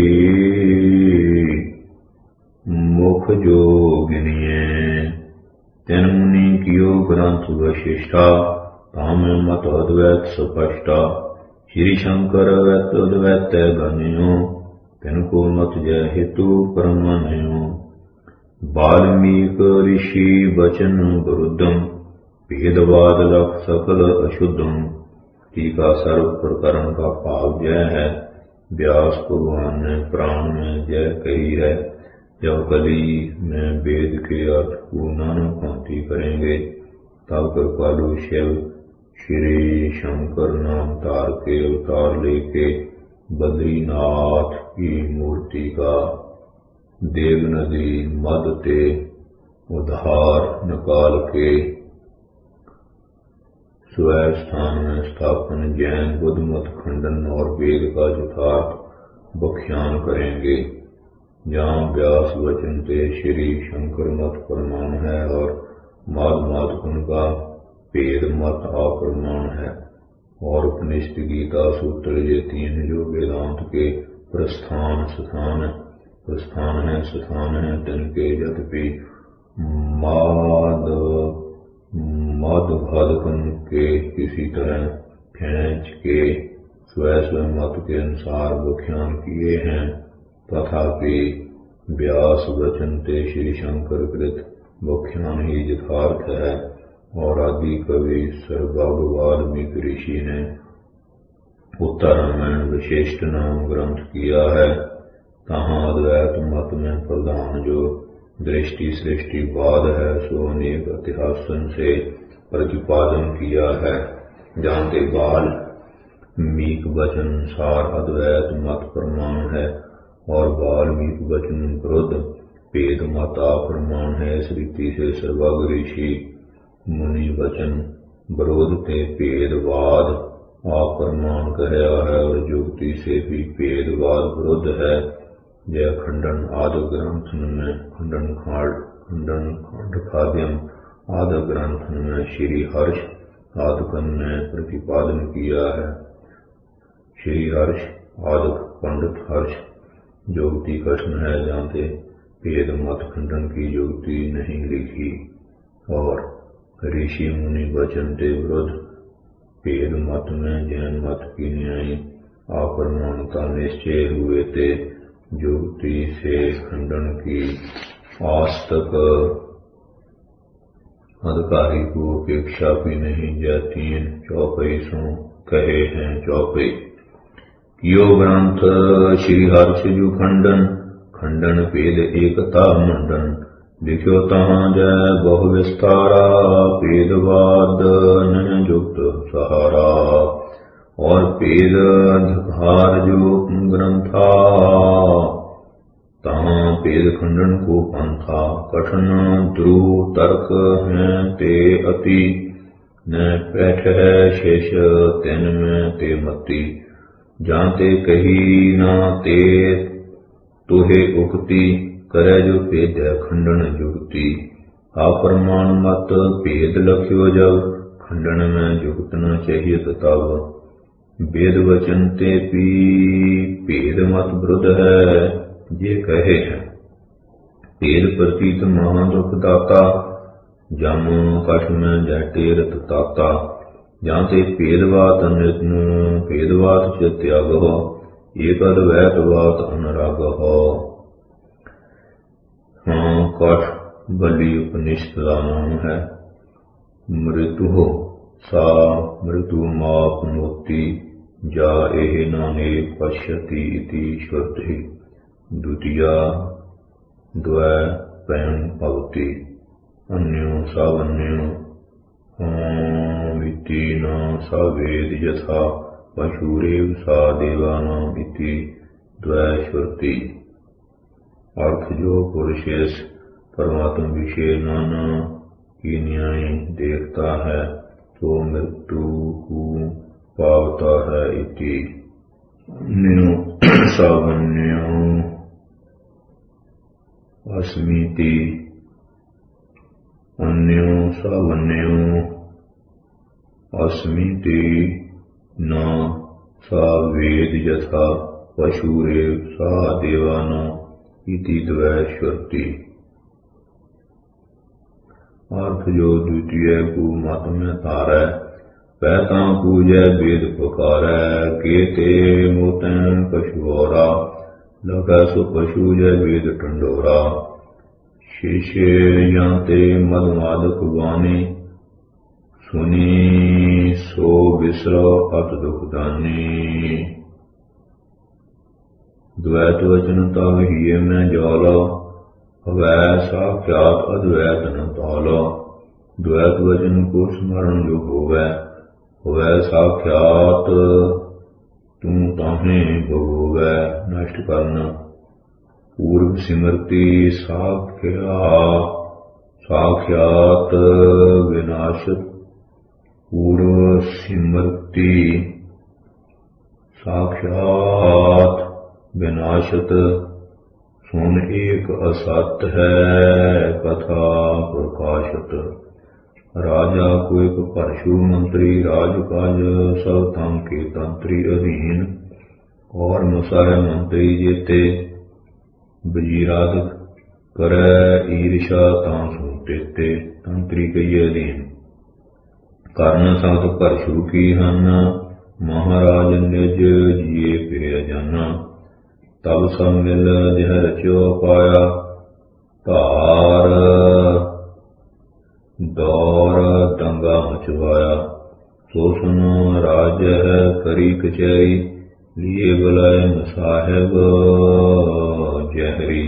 मुख जो गिनिए, तिन मुनि कियो ग्रंथ वशिष्ठा। ताम मत अद्वैत स्पष्टा, श्री शंकर वैत अद्वैत गनियो। तिनको मत जय हेतु परमानयो। वाल्मीकि ऋषि वचन विरुद्धम, भेदवाद लख सकल अशुद्धम। टीका सर्व प्रकरण का भाव जय है। व्यास भगवान ने पुराण में जय कही है। जब कली में वेद के अर्थ को नाना भांति करेंगे, तब कृपालु शिव श्री शंकर नाम तार के अवतार लेके बद्रीनाथ की मूर्ति का देव नदी मद ते उधार निकाल के स्वै स्थान में स्थापन जैन बुद्ध मत खंडन और वेद का यथार्थ व्याख्यान करेंगे। जहाँ व्यास वचन ते श्री शंकर मत प्रमाण है और माधुमाधुन का भेद मत अप्रमाण है। और उपनिषद गीता सूत्र ये 3 जो वेदांत के प्रस्थान स्थान है तिनके यद्यपि माधुभादकन के किसी तरह खींच के स्वयं मत के अनुसार व्याख्यान किए हैं, तथापि व्यास वचन ते श्री शंकर कृत व्याख्यान ही यथार्थ है। और आदि कवि सर्वभाव वाल्मीकि ऋषि ने उत्तर रामायण विशिष्ट नाम ग्रंथ किया है। तहाँ अद्वैत मत में प्रधान जो दृष्टि सृष्टि वाद है, सो अनेक इतिहासन से प्रतिपादन किया है। जानते बाल मीक वचन सार अद्वैत मत प्रमाण है, और वाल्मीकि वचन विरुद्ध भेद मत अप्रमाण है। इस रीति से सर्वज्ञ ऋषि मुनि वचन विरोध ते भेदवाद अप्रमाण कहया है, और युक्ति से भी भेदवाद विरुद्ध है। जय खंडन आदि ग्रंथन में खंडन खंड खाद्यम आदि ग्रंथन में श्री हर्ष आदिकन ने प्रतिपादन किया है। श्री हर्ष आदिक पंडित हर्ष युक्ति कठिन है, जानते भेद मत खंडन की युक्ति नहीं लिखी। और ऋषि मुनि वचन के विरुद्ध भेद मत में जैन मत की न्यायी अप्रमाणता निश्चय हुए थे। युक्ति से खंडन की आज तक अधिकारी को अपेक्षा भी नहीं जाती। 4 सौ कहे हैं 4। कियो ग्रंथ श्री हर्ष जु खंडन, खंडन भेद एकता मंडन। लिख्यो तहाँ जय बहु विस्तारा, भेदवाद न युक्त सहारा। और भेद अंधकार जो ग्रंथा, तहाँ भेद खंडन को पंथा। कठिन ध्रुव तर्क हैं ते अति, न पैठ है शेष तिन में ते मति। जानते कही ना ते तुहे उक्ति, करे जो भेद खंडन युक्ति। अप्रमाण मत भेद लख्यो जब, खंडन में युक्त न चाहिए तब। वेद वचन ते भी भेद मत विरुद्ध है, ये कहे हैं। भेद प्रतीत महा दुख दाता, जम कठ में जटे रत ताता। जानते भेदवात नित्नु भेदवात च त्याग हो, एक अद्वैत बात अनुराग हो। ਕਾਠ ਬਲੀ ਉਪਨਿਸ਼ਦ ਦਾ ਨਾਮ ਹੈ। ਮ੍ਰਿਤੁ ਸਾ ਮ੍ਰਿਤੁ ਮਾਪ ਨੋਤੀ ਜਾ ਇਹ ਨਾਨੇ ਪਸ਼ਯਤੀ ਇਤੀ ਸ਼ੁਰਤਿ ਦੁਤੀਆ ਦਵੈ ਪੈਨ ਭਗਤੀ ਅਨਿਓ ਸਾਵਨਿਓ ਇਤੀ ਨ ਸਾ ਵੇਦ ਯਥਾ ਪਸ਼ੂਰੇਵ ਸਾ ਦੇਵਾਨਾਮ ਇਤੀ ਦਵੈ ਸ਼ੁਰਤੀ। अर्थ जो पुरुषेश परमात्म विषय नाना की न्याय देखता है तो मृत्यु को पावता है। इति न्यो सावन्यो अस्मिति अन्यो सावन्यो अस्मिति न सा वेद यथा पशुरेव सा देवाना इति द्वै श्रुति। अर्थ जो द्वितीय को मत में तारै पैता पूजै वेद पुकारै केते मोतैन पशुओरा लगा सो पशु जय वेद टंडोरा शेषे यांते मदमादक वाणी सुनी सो विसरो अत दुखदानी। द्वैत वचन तब ही में जौलो हवै साख्यात अद्वैत न तौलो। द्वैत वचन को स्मरण जो होवै हवै साख्यात तू ताहे भोगवै नष्ट करना। पूर्व सिमरती साख्यात विनाशत पूर्व सिमरती साख्यात विनाशत सुन एक असत है कथा प्रकाशत। राजा को एक परशु मंत्री राजकाज सब तम के तंत्री अधीन और मसाह मंत्री जेते वजीराद करे ईर्षा तां सुनते तंत्री कई अधीन। कर्ण सत परशु की हन महाराज निज जिये फिर जाना। तब सब मिल जह रचो पाया धार दौर दंगा मचवाया। सो सुनो राज है करी कचहरी लिए बुलाए साहेब जहरी।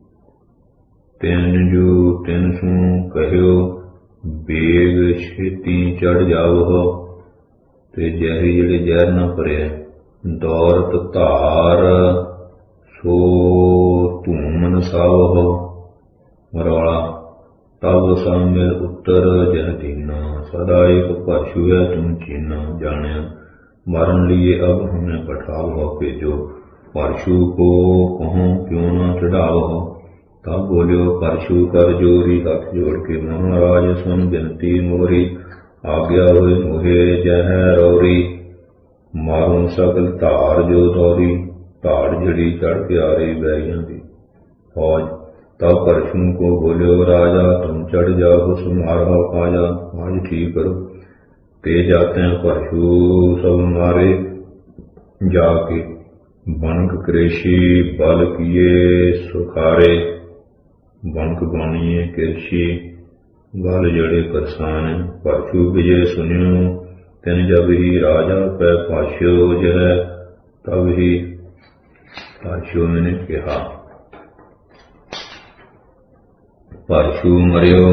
तिन जू तिन सू कहो बेग छेती चढ़ जाओ ते जहरी जेड़े जहर न भरे। दौरत धार सो धूमन सावो मरौला। तब सामिल उत्तर जह दीना सदा एक परशु है तुम चीना। जाने मरण लिए अब हमें पठाओ भेजो परशु को कहो क्यों न चढ़ाओ। तब बोलियो परशु कर जोरी हाथ जोड़ के महाराज सुन बिनती मोरी। आज्ञा हुए मोहे जह रौरी मारूं सकल धार जो दौरी। धाड़ जड़ी चढ़ के आ रही बह जाती फौज। तब परशु को बोलियो राजा तुम चढ़ जाओ सुमारा आजा आज ठीक करो। ते जाते हैं परशु सब मारे जाके बनक कृषि बल किए सुखारे। बनक बाणिए कृषि बल जड़े करसान। परशु विजय सुनियो तिन जब ही राजा पै पाश्यो जह। तब ही पाशु ने कहा परशु मरियो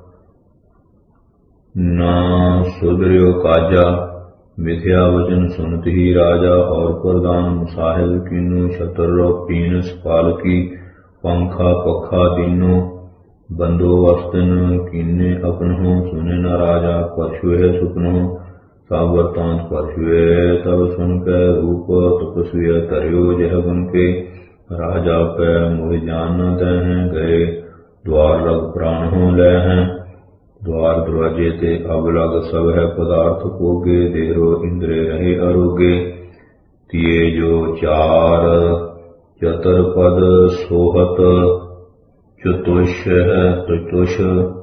ना सुधरियो काजा। मिथ्या वचन सुनत ही राजा और प्रधान साहिब कीनो शत्रु पीनस पालकी पंखा पखा दीनो। बंदोबस्तन कीने अपनो सुने न राजा परशु है सुपनो। सब वृतांत परशु तब सुन के रूप तपस्वी तरियो जह बन के। राजा पै मोह जान न दह गए द्वार लग प्राण हो ले हैं। द्वार दरवाजे ते अब लग सब है पदार्थ भोगे। देरो इंद्रे रहे अरोगे तिये जो चार चतर पद सोहत चतुष है चतुष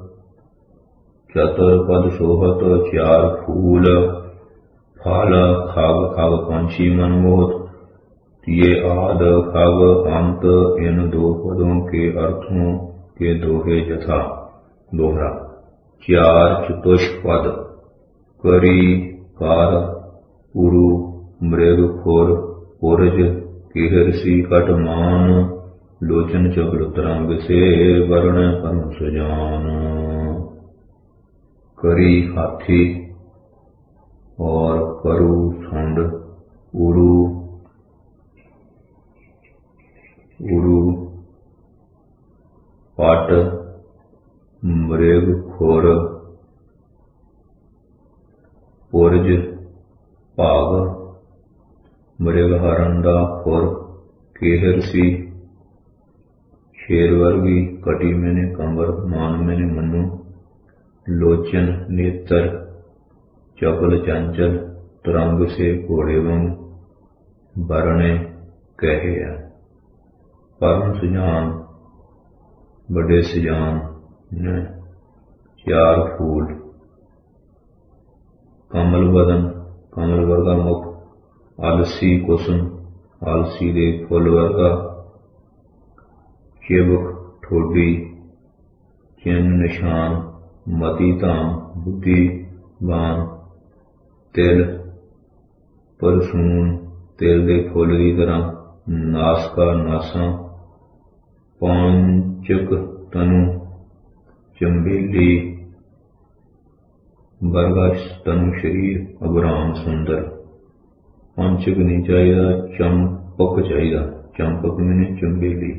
चतर पद सोहत चार फूल फल खग खग पंछी मनमोहत। ये आद खग अंत इन दो पदों के अर्थों के दोहे जथा। दोहरा। चार चतुष्पद करी कार उरु मृग खुर पुरज केहरसी कटमान लोचन चपल तरंग से वर्ण परम सुजान। करी हाथी और करु सुंड उरु उरु पट मृग खुर पुरज भाग मृग हरण दा खुर केहर सी शेर वर्गी कटी मैंने कंबर मान मैंने मनु लोचन नेत्र चपल चंचल तरंग से घोड़े वांग बरने कहे। परम सुजान बड़े सुजान ने चार फूल कमल बदन कमल वर्गा मुख आलसी कुसुम आलसी दे फुल वर्गा चिबक ठोडी चिन्ह निशान मती धाम बुद्धिवान तिल परसून तिल दे फुल की तरह नासका नासा पांचक तनु चंबेली वर्गा तनु शरीर अबराम सुंदर। पंचक नहीं चाहिए चंपक चाहिए चंपक मैंने चंबेली।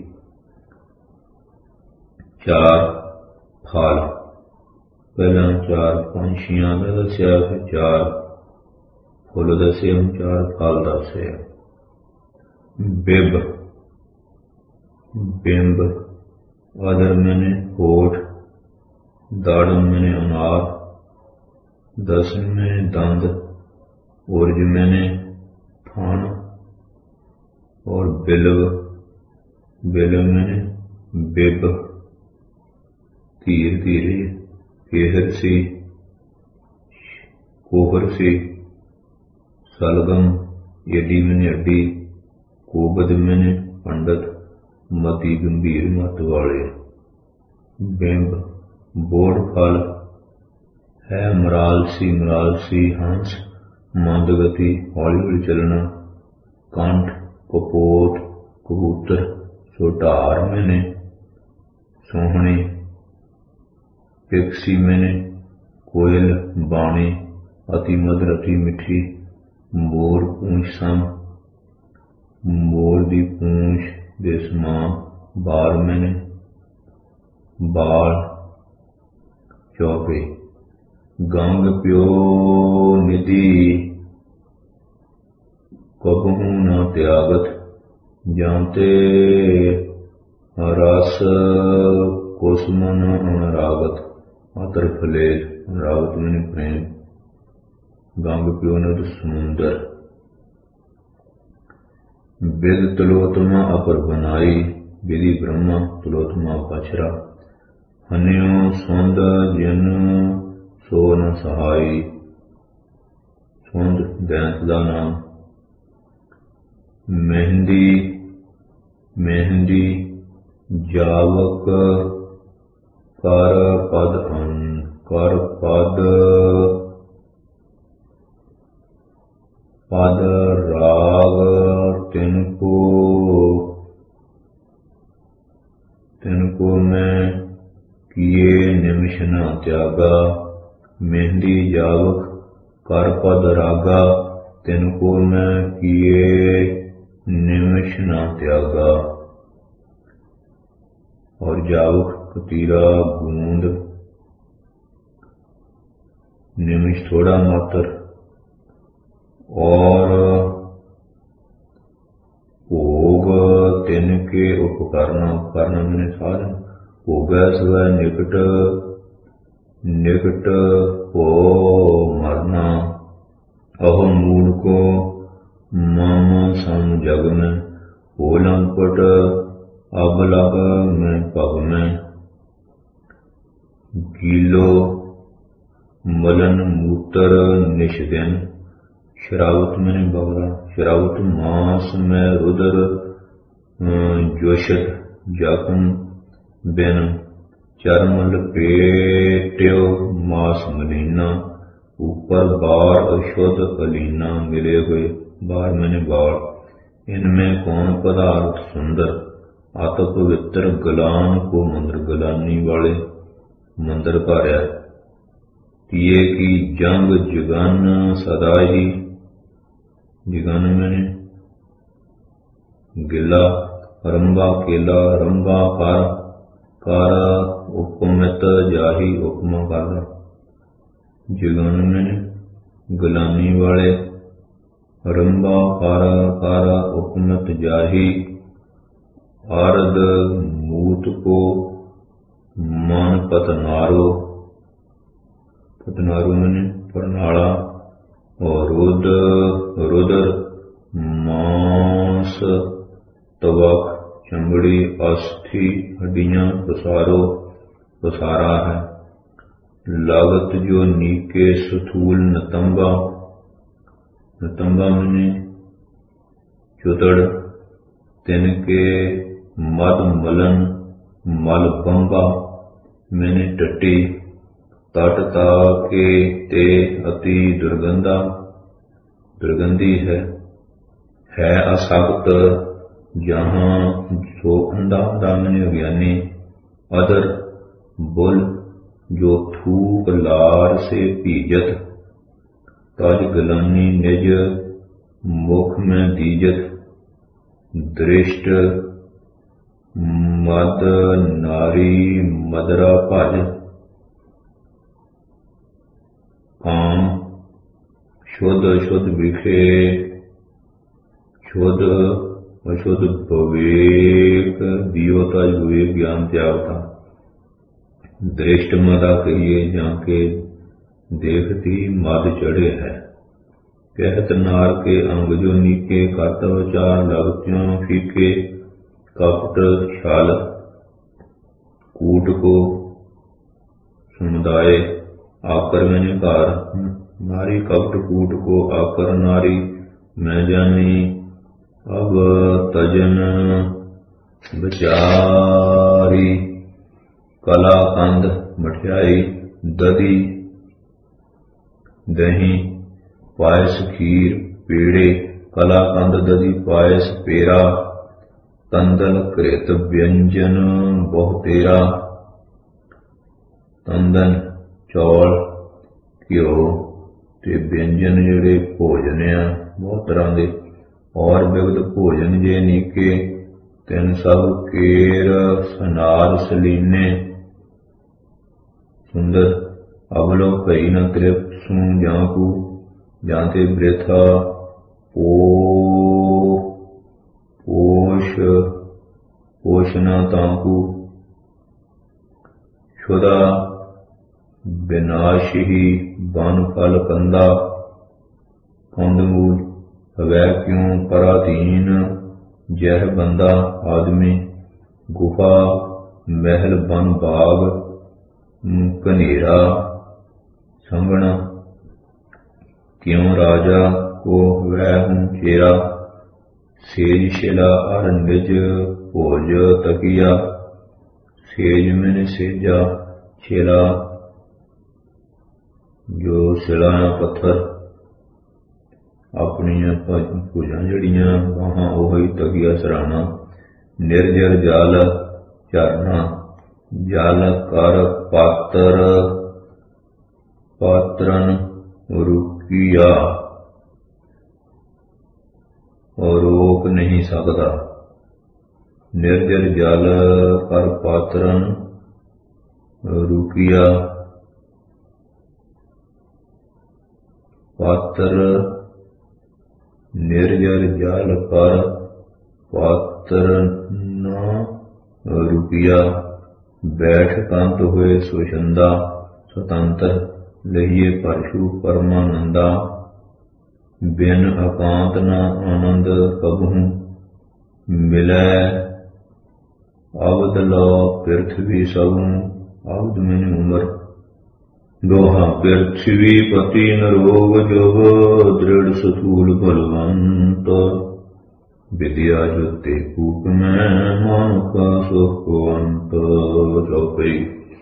चार फल पहला चार पंछियां का दसिया फिर चार फुल दसे हम चार फल दसे। बिब बिंब आदर मैंने होठ दाड़म मैंने अनार दसन मैंने दंद उर्ज मैंने थान और बिलव बिलव मैंने बिब धीर धीरे केहर सी कोहर सी सलगम एडी मैंने अड्डी कोबद मैंने पंडित मती गंभीर मत वाले। बिंब बोड़ फल है मरालसी हंस मंद गति हौली हौली चलना। कंठ कपोत कबूतर सोटार मैंने सोहनी पिक्सी मैंने कोयल बाणी अति मधुर अति मिठी। मोर पूंछ सम मोर दी पूंछ दे समान। बाल मैंने बाल चौबे। गंग प्यो निधि कबहू न त्यागत जानते रस कुसुमन अनुरागत। आतर फलेज अनुरागत मैंने प्रेम। गंग प्यो नद समुंदर। विद तिलोत्तमा अपर बनाई विधि ब्रह्मा तिलोत्तमा पछरा। हन्यो सुंद जिन सो न सहाई। सुंद दैंत का नाम। मेहंदी मेहंदी जावक कर पद कर पद पद राग तिनको मैं किए निमिष न त्यागा। मेहंदी जावक कर पद रागा तिनको मैं किए निमिष न त्यागा। और जावक कतीरा बूंद निमिष थोड़ा मात्र। और भोग तिनके उपकरण उपकरण मैंने साधन। भोग स्व निकट निकट हो मरना। अहो मूड को मम सम जग में। हो लंपट अब लग में पग में। गीलो मलन मूत्र निश दिन। शरावत मैंने बगला। शरावत मांस में रुदर जोशत जखम बिन चर्म लपेट्यो मास मलीना, ऊपर बार अशुद्ध कलीना। मिले हुए बार मैंने बाल, इनमें कौन पदार्थ सुंदर। अत पवित्र गलान को मंदिर, गलानी वाले मंदिर भार्या। तिये की जंग जगन सदा ही, जगन मैंने गिला। रंबा केला, रंबा कर उपमित जाही, उपमा कर। जगन मैंने गलानी वाले, रंबा कर उपमित जाही। आरद मूत को मन पतनारो, पतनारो मैंने परनाला। और रुद्र मांस तवक, चमड़ी अस्थि हड्डियां पसारो, पसारा है। लागत जो नीके स्थूल नतंबा, नतंबा मैंने चुतड़। तिनके मद मलन मल बंबा, मैंने टट्टी। तटता के ते अति दुर्गंधा, दुर्गंधी है असक्त। जहां सो अंधा, अंधा मैंने अज्ञानी। अदर बुल जो थूक लार से पीजत। तज गलानी निज मुख में दीजत। दृष्ट मद नारी मदरा भज। काम शुद्ध अशुद्ध विखे, शुद्ध अशुद्ध विवेक। दियो तज विवेक ज्ञान त्यागता। दृष्ट मदा कहिए जाके देखती मद चढ़े है। कहत नार के अंग जो नीके, करत विचार लगत्यों फीके। कपट छल कूट को समुदाय, आकर मैंने घर। नारी कपट कूट को आकर नारी, मैं जानी अब तजन विचारी। कला कंद मठियाई, दधी दही, पायस खीर पेड़े। कला कंद दधी पायस पेरा। तंदन कृत व्यंजन बहु तेरा। तंदन चौल घ्यो ते व्यंजन जिहड़े भोजन आ बहुत तरह के। और विविध भोजन जे नीके, तिन सब केर सनार सलीने। सुंदर अवलो कई न तृप्त सू जाकू, जाते वृथा पोष न ताकू। क्षुदा विनाशी बन फल कंदा। कंदमूल हवै क्यों पराधीन, जह बंदा आदमी। गुफा महल बन बाग, कनेरा संगना। क्यों राजा को हवै हूँ चेरा। सेज शिला अर निज भोज तकिया। सेज मैंने सेजा, शिला जो शिला पत्थर। अपनी भुजां जड़ियां वहां ओही तकिया सराहना। निर्जर जल झरना, जल कर पात्र। पात्रन रुकिया, और रोक नहीं सकता। निर्जर जल कर पात्रन रुकिया। पात्र निर्जर जल कर पात्र न रुकिया। बैठ कंत हुए सुचंदा। स्वतंत्र लहिए परशु परमानंदा। बिन अकांत न आनंद कबहू। मिलै अवध लो पृथ्वी सबू। अवध में उम्र। दोहा पृथ्वी पति नरोग जुग। दृढ़ स्थूल बलवंत। विद्या जुते कूप में मानुका सुख अंत। चौपई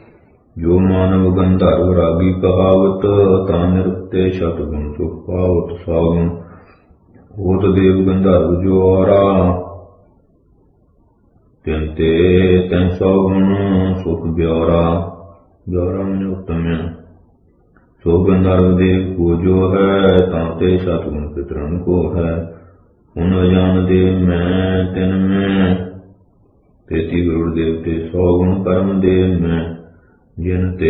ਜੋ ਮਾਨਵ ਗੰਧਰਵ ਰਾਗੀ ਕਹਾਵਤ, ਤਾਂ ਨਿਰਤੇ ਸਤਿਗੁਣ ਸੁਖ ਪਾਵਤ। ਸਾਵਨ ਹੋਤ ਦੇਵ ਗੰਧਰਵ ਜੋ ਔਰਾ, ਤਿਨ ਤੇ ਤੈਨ ਸਾਵਨ ਸੁਖ ਬਿਆਰਾ। ਬਿਆਰਾ ਮਨ ਉੱਤਮ ਹੈ। ਸੋ ਗੰਧਰਵ ਦੇਵ ਕੋ ਜੋ ਹੈ, ਤਾਂ ਤੇ ਸਤਿਗੁਣ ਪਿਤਰਨ ਕੋ ਹੈ। ਹੁਣ ਅਜਾਨ ਦੇਵ ਮੈਂ ਤਿਨ ਮੈਂ, ਤੇਤੀ ਗੁਰੂ ਦੇਵ ਤੇ ਸੌ ਗੁਣ ਕਰਮ ਦੇਵ ਮੈਂ। ਜਿਨ ਤੇ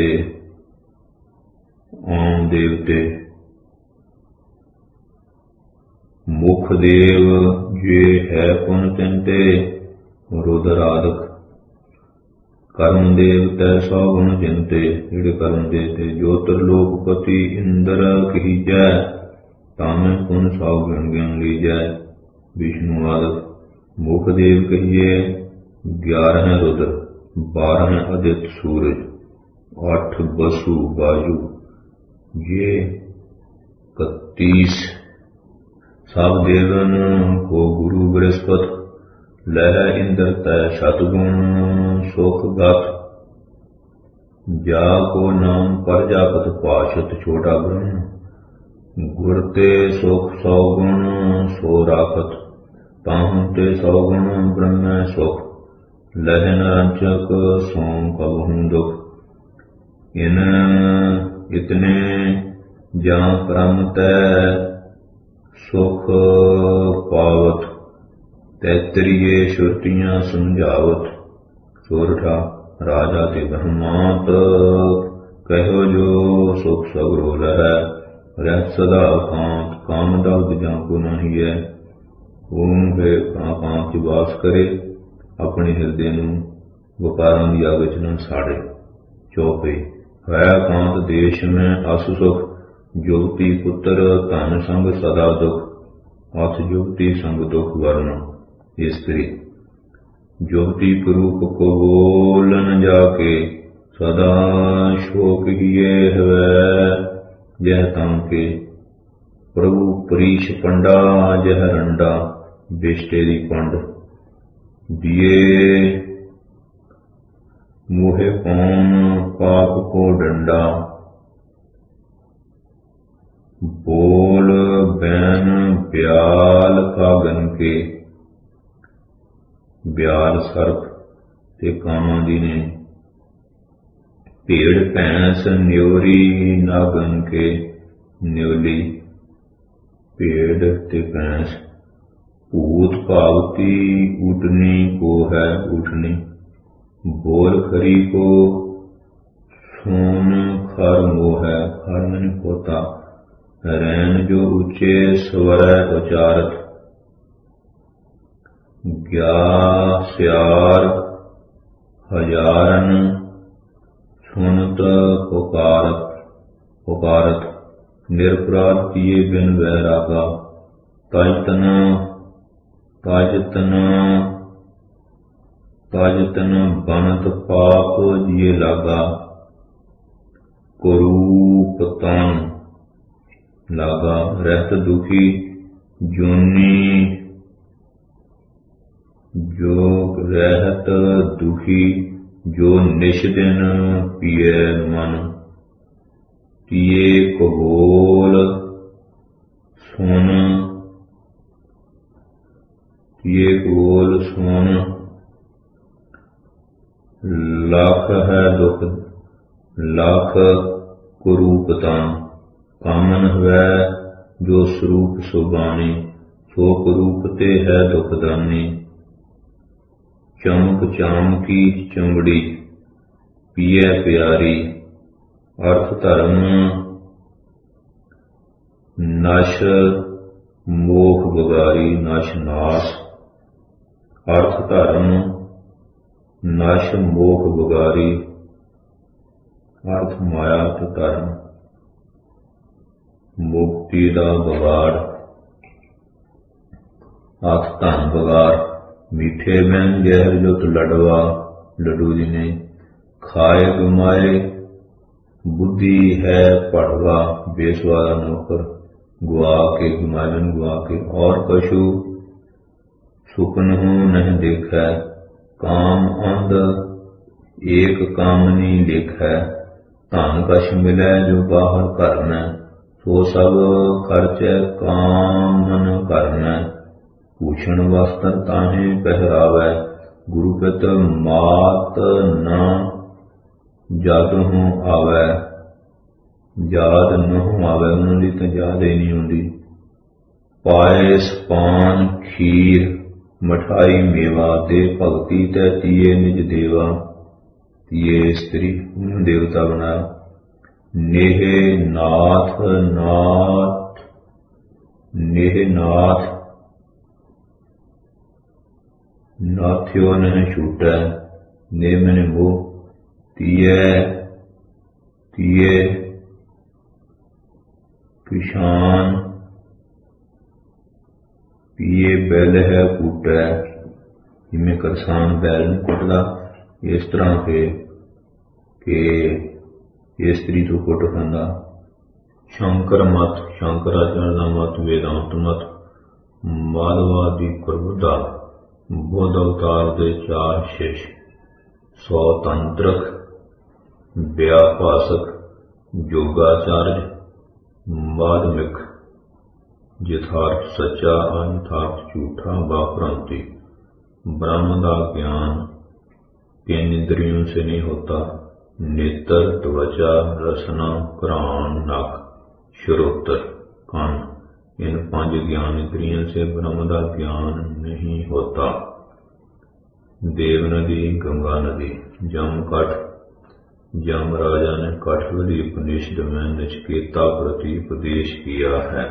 ਆਮ ਦੇਵ ਤੇ ਮੁਖ ਦੇਵ, ਜੇ ਹੈ ਪੁਨ ਤਿਨ ਤੇ ਰੁਦਰ ਆਦਿਕ। ਕਰਮ ਦੇਵ ਤੈ ਸੌ ਗੁਣ ਜਿਨ ਤੇ, ਜਿਹੜੇ ਕਰਮ ਦੇ ਤੇ ਜੋ ਤਰਲੋਕ ਪਤੀ ਇੰਦਰ ਕਹੀਜੈ, ਤਾਮੈ ਪੁਨ ਸੌ ਗੁਣ ਗਿਣ ਲੀਜੈ। ਵਿਸ਼ਨੂੰ ਆਦਿਕ। ਮੁਖ ਦੇਵ ਕਹੀਏ 11 ਰੁਦਰ, 12 ਅਦਿਤ ਸੂਰਜ, 8 ਬਸੂ ਵਾਯੂ, ਜੇ 31 ਸਭ ਦੇਵਨ ਕੋ ਗੁਰੂ ਬ੍ਰਹਸਪਤ। ਲਹਿ ਇੰਦਰ ਤੈ ਸਤਿਗੁਣ ਸੁਖ ਗਤ, ਜਾ ਕੋ ਨਾਮ ਪ੍ਰਜਾਪਤ ਪਾਸ਼ਤ। ਛੋਟਾ ਬ੍ਰਹਮ ਗੁਰ ਤੇ ਸੁਖ ਸੌ ਗੁਣ ਸੋ ਰਾਖਤ, ਤਾਹੂ ਤੇ ਸੌ ਗੁਣ ਬ੍ਰਹਮੈ ਸੁਖ। ਲਹਿ ਨ ਰੰਚਕ ਸੋਮ ਕਬਹੂ ਦੁਖ, ਇਨ ਇਤਨੇ ਜਾਂ ਕਰਮ ਤੈ ਸੁਖ ਪਾਵਤ। ਤੈਤਰੀਏ ਸ਼ੁਰਤੀਆਂ ਸਮਝਾਵਤ। ਸੋਰਠਾ ਰਾਜਾ ਤੇ ਬ੍ਰਹਮਾਤ, ਕਹਿਓ ਜੋ ਸੁਖ ਸਗਰੋ ਲਹੈ। ਰਹਿਤ ਸਦਾ ਕਾਂਤ, ਕਾਮ ਦਬਦ ਜਾਂ ਕੋ ਨਹੀਂ ਹੈ। ਓਮ ਹੈ ਕਾਂਤ ਚ ਵਾਸ ਕਰੇ, ਆਪਣੇ ਹਿਰਦੇ ਨੂੰ ਵਪਾਰਾਂ ਦੀ ਅੱਗ ਚ ਨਾ ਸਾੜੇ। ਚੌਪਈ ਹੈ ਕਾਂਤ ਦੇਸ਼ ਮੈਂ ਅਸ ਸੁਖ, ਜੁਗਤੀ ਪੁੱਤਰ ਧਨ ਸੰਗ ਸਦਾ ਦੁਖ। ਅਥ ਜੁਗਤੀ ਸੰਗ ਦੁਖ ਵਰਨਾ। ਇਸਤਰੀ ਜੁਗਤੀ ਕਰੂਪ ਕੋ ਬੋਲਨ ਜਾਕੇ, ਸਦਾ ਸ਼ੋਕ ਹੀਏ ਹਵੈ ਜਹ ਤਮ ਕੇ। ਪ੍ਰਭੂ ਪਰੀਸ਼ ਪੰਡਾ ਜਹ ਰੰਡਾ, ਬਿਸ਼ਟੇ ਦੀ ਪੰਡ। ਦੀਏ ਮੋਹਿ ਕੌਣ ਪਾਪ ਕੋ ਡੰਡਾ, ਬੋਲ ਬੈਨ ਬਿਆਲ ਕਾਗਨ ਕੇ। ਬਿਆਲ ਸਰਪ ਤੇ ਕਾਮਾਂ ਦੀ ਨੇ। ਭੇੜ ਭੈਂਸ ਨਿਉਰੀ ਨਾਗਨ ਕੇ। ਨਿਉਲੀ ਭੇੜ ਤੇ ਭੈਂਸ। ਭੂਤ ਭਾਵਤੀ ਊਟਨੀ ਕੋ ਹੈ ਊਠਨੀ। ਬੋਲ ਖਰੀ ਕੋ ਸੋਨ ਖਰ ਮੋਹ ਹੈ। ਖਰ ਮਨ ਪੋਤਾ। ਰੈਨ ਜੋ ਉੱਚੇ ਸਵਰੈ ਉਚਾਰਤ। ਗਿਆ ਸਿਆਰ ਹਜ਼ਾਰਨ, ਸੁਨਤ ਪੁਕਾਰਤ। ਨਿਰਪਰਾਧ ਕੀਏ ਬਿਨ ਵੈਰਾਗਾ। ਤਜ ਤਨ ਬਨਤ ਪਾਪ ਜੀਏ ਲਾਗਾ। ਕੁਰੂਪ ਤਨ ਲਾਗਾ। ਰਹਿਤ ਦੁਖੀ ਜੋਨੀ, ਜੋ ਰਹਿਤ ਦੁਖੀ ਜੋ ਨਿਸ਼ ਦਿਨ ਪੀਏ ਮਨ। ਤੀਏ ਕਬੋਲ ਸੁਨ, ਤੀਏ ਕਬੋਲ ਸੁਨ। ਲੱਖ ਹੈ ਦੁਖ ਲੱਖ ਕੁਰੂਪਤਾ। ਕਾਮਨ ਹਵੈ ਜੋ ਸਰੂਪ ਸੁਬਾਣੀ, ਸੋ ਕੁਰੂਪ ਤੇ ਹੈ ਦੁਖਦਾਨੀ। ਚਮਕ ਚਾਮ ਕੀ ਚਮੜੀ, ਪੀਐ ਪਿਆਰੀ। ਅਰਥ ਧਰਮ ਨਸ਼ ਮੋਖ ਬਗਾਰੀ। ਨਸ਼ ਨਾਸ। ਅਰਥ ਧਰਮ ਨਸ਼ ਮੋਖ ਬਗਾਰੀ। ਅਰਥ ਮਾਇਆ ਤੇ ਧਰਮ। ਮੁਕਤੀ ਦਾ ਬਗਾੜ। ਅਰਥ ਧਨ ਬਗਾੜ। ਮੀਠੇ ਬੈਨ ਜ਼ਹਿਰ ਜੁਤ ਲੜਵਾ। ਲੱਡੂ ਜੀ ਨੇ ਖਾਏ ਗਮਾਏ, ਬੁੱਧੀ ਹੈ ਪੜਵਾ। ਬੇਸਵਾਦਾ ਨੌਕਰ ਗੁਆ ਕੇ ਗਮਾਇਨ ਗੁਆ ਕੇ। ਔਰ ਕਛੂ ਸੁਪਨਹੁ ਨਹੀਂ ਦੇਖੈ। ਕਾਮ ਅੰਧ ਏਕ ਕਾਮਨੀ ਲੇਖੈ। ਧਨ ਕਛ ਮਿਲੈ ਜੋ ਬਾਹਰ ਕਰਨੈ, ਸੋ ਸਭ ਖਰਚੈ ਕਾਮਨ ਕਰਨੈ। ਭੂਸ਼ਣ ਵਸਤਰ ਤਾਹੇ ਪਹਿਰਾਵੈ, ਗੁਰੂ ਪਿਤ ਮਾਤ ਨ ਜਦਹੁ ਆਵੈ। ਯਾਦ ਨਹੁ ਆਵੈ, ਉਹਨਾਂ ਦੀ ਤਾਂ ਯਾਦ ਹੀ ਨਹੀਂ ਹੁੰਦੀ। ਪਾਇਸ ਪਾਨ ਖੀਰ ਮਠਾਈ ਮੇਵਾ, ਦੇ ਭਗਤੀ ਤੈ ਤੀਏ ਨਿਜ ਦੇਵਾ। ਤੀਏ ਇਸਤਰੀ, ਉਹਨੂੰ ਦੇਵਤਾ ਬਣਾਇਆ। ਨੇਹ ਨਾਥ ਨਾਥ, ਨੇਹ ਨਾਥ ਨਾਥਿਓ ਨਹਿ ਛੂਟੈ, ਨੇ ਮਨ ਮੋਹ। ਤੀਏ ਤੀਏ ਕਿਸ਼ਾਨ, ਪੀਏ ਬੈਲ ਹੈ ਕੂਟੈ। ਜਿਵੇਂ ਕਿਸਾਨ ਬੈਲ ਨੂੰ ਕੁੱਟਦਾ, ਇਸ ਤਰ੍ਹਾਂ ਕਿ ਇਸਤਰੀ ਤੋਂ ਕੁੱਟ ਖਾਂਦਾ। ਸ਼ੰਕਰ ਮਤ, ਸ਼ੰਕਰਾਚਾਰ ਦਾ ਮਤ, ਵੇਦਾਂਤ ਮਤ, ਮਾਧਵਾਦੀ ਪ੍ਰਬੁੱਧਾ, ਬੁੱਧ ਅਵਤਾਰ ਦੇ 4 ਸ਼ਿਸ਼, 100 ਤੰਤਰਕ, ਵਿਆਭਾਸਕ, ਯੋਗਾਚਾਰਜ, ਮਾਧਮਿਕ, ਯਥਾਰਥ ਸੱਚਾ, ਅਯਥਾਰਥ ਝੂਠਾ, ਵਾਪ੍ਰਾਂਤੀ। ब्रह्म का ज्ञान 3 इंद्रियों से नहीं होता। नेत्र, त्वचा, रसना, घ्राण, नख, श्रोत्र, कान, इन 5 ज्ञान इंद्रियों से ब्रह्म का ज्ञान नहीं होता। देव नदी, गंगा नदी, जम कठ, जम राजा ने कठवली उपनिषद में नचिकेता प्रति उपदेश किया है।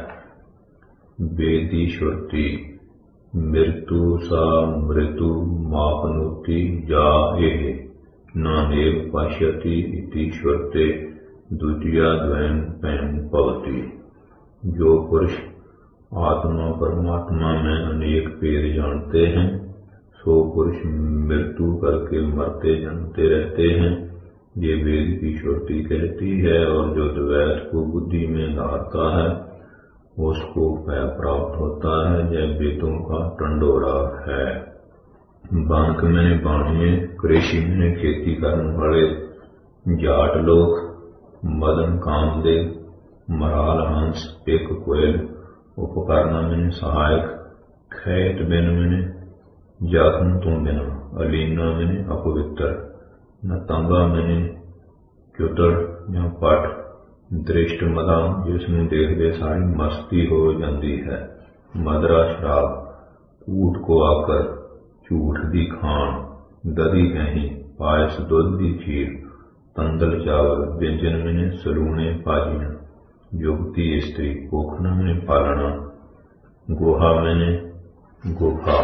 वेदी श्रुति, मृत्यु सा मृत्यु मापनोति जा एह नानेव पश्यति इति श्रुते द्वितीया द्वैन पैन भवति। जो पुरुष आत्मा परमात्मा में अनेक भेद जानते हैं, सो पुरुष मृत्यु करके मरते जन्मते रहते हैं, ये वेद की श्रुति कहती है। और जो द्वैत को बुद्धि में धारता है, उसको भय प्राप्त होता है, यह वेदों का टंडोरा है। बांक में बाणिये, कृषि में खेती करने वाले, जाट लोग, मदन कामदेव, मराल हंस, एक कोयल, उपकरण में सहायक, खैत बिन में जाखन तू बिना, अलीना में अपवित्र, नतंगा में चुतड़ या पट, दृष्ट मदा, जिसनों देखते सारी मस्ती हो जाती है। मदरा शराब, कूट को आकर, झूठ दी खान, दधी दही, पायस दुध दी खीर, तंदल चावल, व्यंजन में सलूने पाजियां, युवती स्त्री, पोखना में पालना, गुहा में गुफा।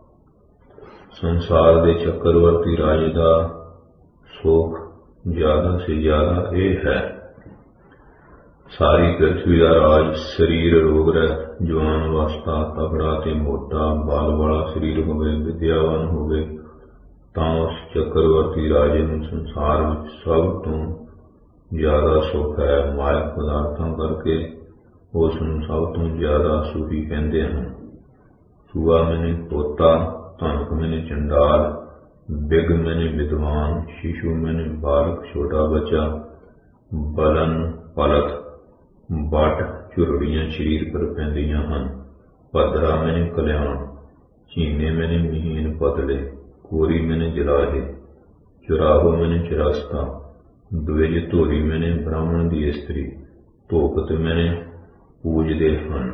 संसार दे चक्रवर्ती राजे का सुख ज्यादा से ज्यादा यह है। सारी पृथ्वी का राज शरीर रोग रहित, जवान अवस्था, तगड़ा ते मोटा, बाल वाला शरीर होवे, विद्यावान होवे, तां उस चक्रवर्ती राजे नूं संसार विच सब तो ज्यादा सुख है। मायक पदार्थां करके उस नूं सब तो ज्यादा सुखी कहंदे हन। सुआ मैंने पोता, धनक मैंने चंडाल, बिग मैंने विद्वान, शिशु मैंने बालक छोटा बच्चा, बलन पलक, बट झुरड़ियां शरीर पर पैंदियां हन। पदरा मैंने कल्याण, चीने मैंने महीन पतले, कोरी मैंने जलाहे, चुराहो मैंने चिरास्ता, द्विज धोरी मैंने ब्राह्मण दी स्त्री, धोपत मैंने पूजदे हन।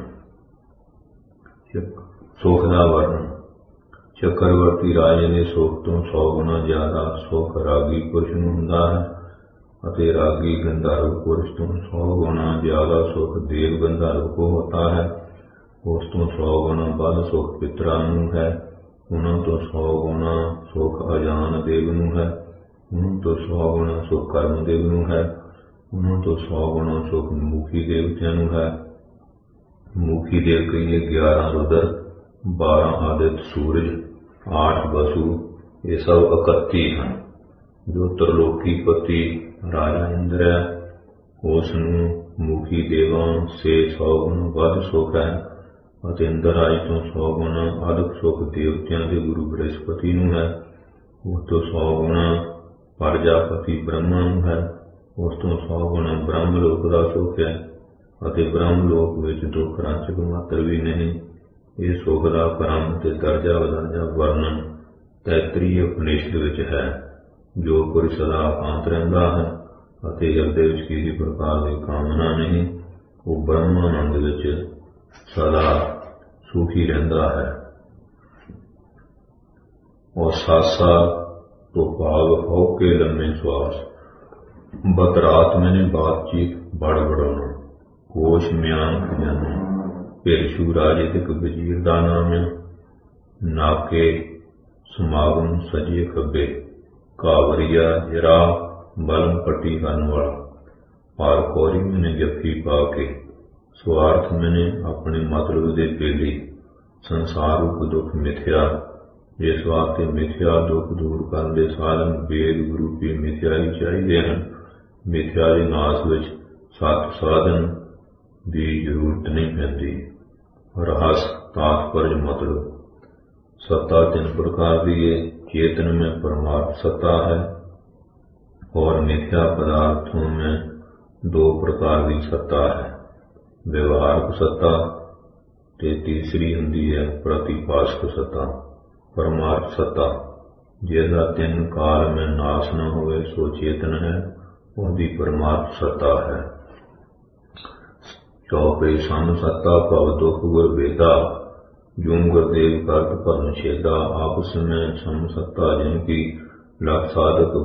सुख दा वर्णन। चक्रवर्ती राजे दे सुख तो 100 गुना ज्यादा सुख रागी पुरुष नूं हुंदा है, अते रागी गंधर्व पुरुष तो 100 गुना ज्यादा सुख देव गंधर्व को होता है। उस तो 100 गुना बद सुख पितरा नूं है, उन्हों तो 100 गुना सुख अजान देव नूं है, उन्हों तो 100 गुना सुख कर्म देव नूं है, उन्हों तो 100 गुना सुख मुखी देवतियां नूं है। मुखी देव कहिए 11 रुद्र, 12 आदित्य सूरज, 8 वसु, ये सब 31 हैं। जो त्रिलोकी पति राजा इंद्र है, उसनूं मुखी देवां से 100 गुना वध सुख है, ਅਤੇ ਇੰਦਰ ਰਾਜ ਤੋਂ 100 ਗੁਣਾ ਅਧਿਕ ਸੁਖ ਦੇਵਤਿਆਂ ਦੇ ਗੁਰੂ ਬ੍ਰਹਸਪਤੀ ਨੂੰ ਹੈ। ਉਸ ਤੋਂ 100 ਗੁਣਾ ਪ੍ਰਜਾਪਤੀ ਬ੍ਰਹਮਾ ਨੂੰ ਹੈ। ਉਸ ਤੋਂ 100 ਗੁਣਾ ਬ੍ਰਹਮ ਲੋਕ ਦਾ ਸੁਖ ਹੈ, ਅਤੇ ਬ੍ਰਹਮ ਲੋਕ ਵਿੱਚ ਦੁੱਖ ਰੰਚਕ ਮਾਤਰ ਵੀ ਨਹੀਂ। ਇਹ ਸੁਖ ਦਾ ਕ੍ਰਮ ਤੇ ਦਰਜਾ ਬਦਰਜਾ ਵਰਣਨ ਤੈਤਰੀ ਉਪਨਿਸ਼ਦ ਵਿੱਚ ਹੈ। ਜੋ ਪੁਰਸ਼ ਸਦਾ ਇਕਾਂਤ ਰਹਿੰਦਾ ਹੈ ਅਤੇ ਹਿਰਦੇ ਵਿੱਚ ਕਿਸੇ ਪ੍ਰਕਾਰ ਦੀ ਕਾਮਨਾ ਨਹੀਂ, ਉਹ ਬ੍ਰਹਮਾਨੰਦ ਵਿੱਚ ਸਦਾ ਸੁਖੀ ਰਹਿੰਦਾ ਹੈ। और सासा तो भाव हो के लम्बे श्वास, बतरात मैंने बातचीत बड़ बड़ोना, कोश म्यान खजाना, पिरशु राजितिक वजीर दा नाम, नाके समागम सजे खब्बे, कावरिया जरा बलम पट्टी करन वाला, पार कोरी मैंने जफी पा के, स्वार्थ मैंने अपने मतलब दे पेली, संसार रूप दुख मिथ्या, जिस वास्ते मिथ्या दुख दूर करने साधन वेद गुरु की मिथ्या ही चाहिए हैं। मिथ्या के नाश विच सत साधन की जरूरत नहीं पैंदी। रहस तात्पर्य मतलब सत्ता 3 प्रकार की है। चेतन में परमार्थ सत्ता है और मिथ्या पदार्थों में 2 प्रकार की सत्ता है, व्यवहारक सत्ता ते तीसरी हुंदी है प्रतिभाषक सत्ता। परमार्थ सत्ता जिसका 3 काल में नाश न होवे सो चेतन है, उसकी परमार्थ सत्ता है। चौपे सम सत्ता भव दुख गुर वेदा, जूम गुरदेव करत भरम छेदा, आपस में सम सत्ता जिनकी लख साधक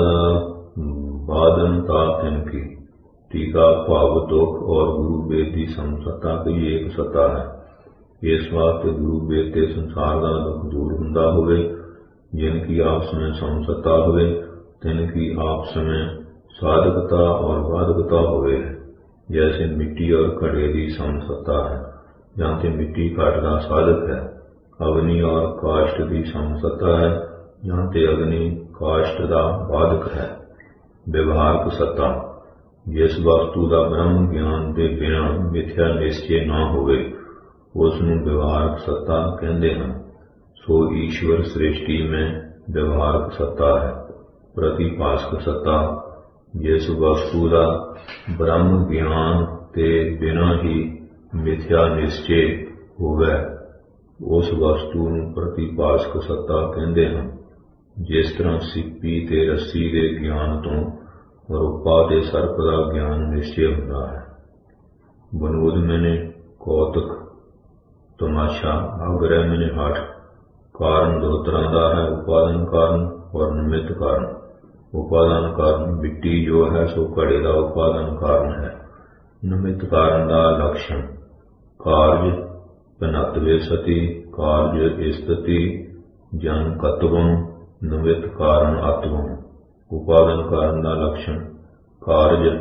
बादनता तिनकी। टीका भाव दुख और गुरु वेद की सम सत्ता की एक सत्ता है। इस वास्ते गुरु वेद ते संसार का दुख दूर हुंदा होवे, जिनकी आपस में समसत्ता होवे, तिनकी आपस में साधकता और बाधकता होवे। जैसे मिट्टी और घड़े की समसत्ता है, जहाँ से मिट्टी घट का साधक है। अग्नि और काष्ठ की समसत्ता है, जहाँ से अग्नि काष्ठ का बाधक है। व्यवहारक सत्ता जिस वस्तु का ब्रह्म ज्ञान के बिना मिथ्या निश्चय न होवे, उसनूं व्यवहारक सत्ता कहते हैं। सो ईश्वर सृष्टि में व्यवहारक सत्ता है। प्रतिभाषक सत्ता जिस वस्तु का ब्रह्म ज्ञान के बिना ही मिथ्या निश्चय होवे, उस वस्तु नूं प्रतिभाषक सत्ता कहते हैं। जिस तरह सिप्पी ते रस्सी के ज्ञान तो रूपा ते सर्प का ज्ञान निश्चय होता है। बनोद मैंने कौतक तमाशा, आग्रह मैंने हठ। कारण 2 तरह का है, उपादान कारण और निमित्त कारण। उपादान कारण मिट्टी जो है सो घड़े का उपादान कारण है। निमित्त कारण का लक्षण कार्य पनत्वे सती, कार्य स्थिति जन कत्वम, निमित्त कारण आत्वम। उपादान कारण का लक्षण कार्य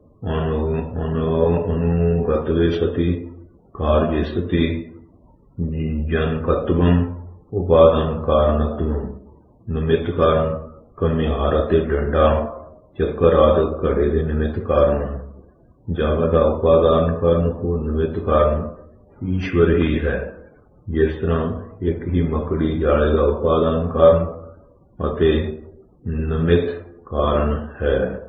अनुगतवे सती, कार्य स्थिति जनकत्वम, उपादान कारणत्वम। निमित्त कारण घमियार अते डंडा, चक्कर आदि घड़े के निमित्त कारण। जगत का उपादान कारण और निमित्त कारण ईश्वर ही है। जिस तरह एक ही मकड़ी जाले का उपादान कारण अते निमित्त कारण है।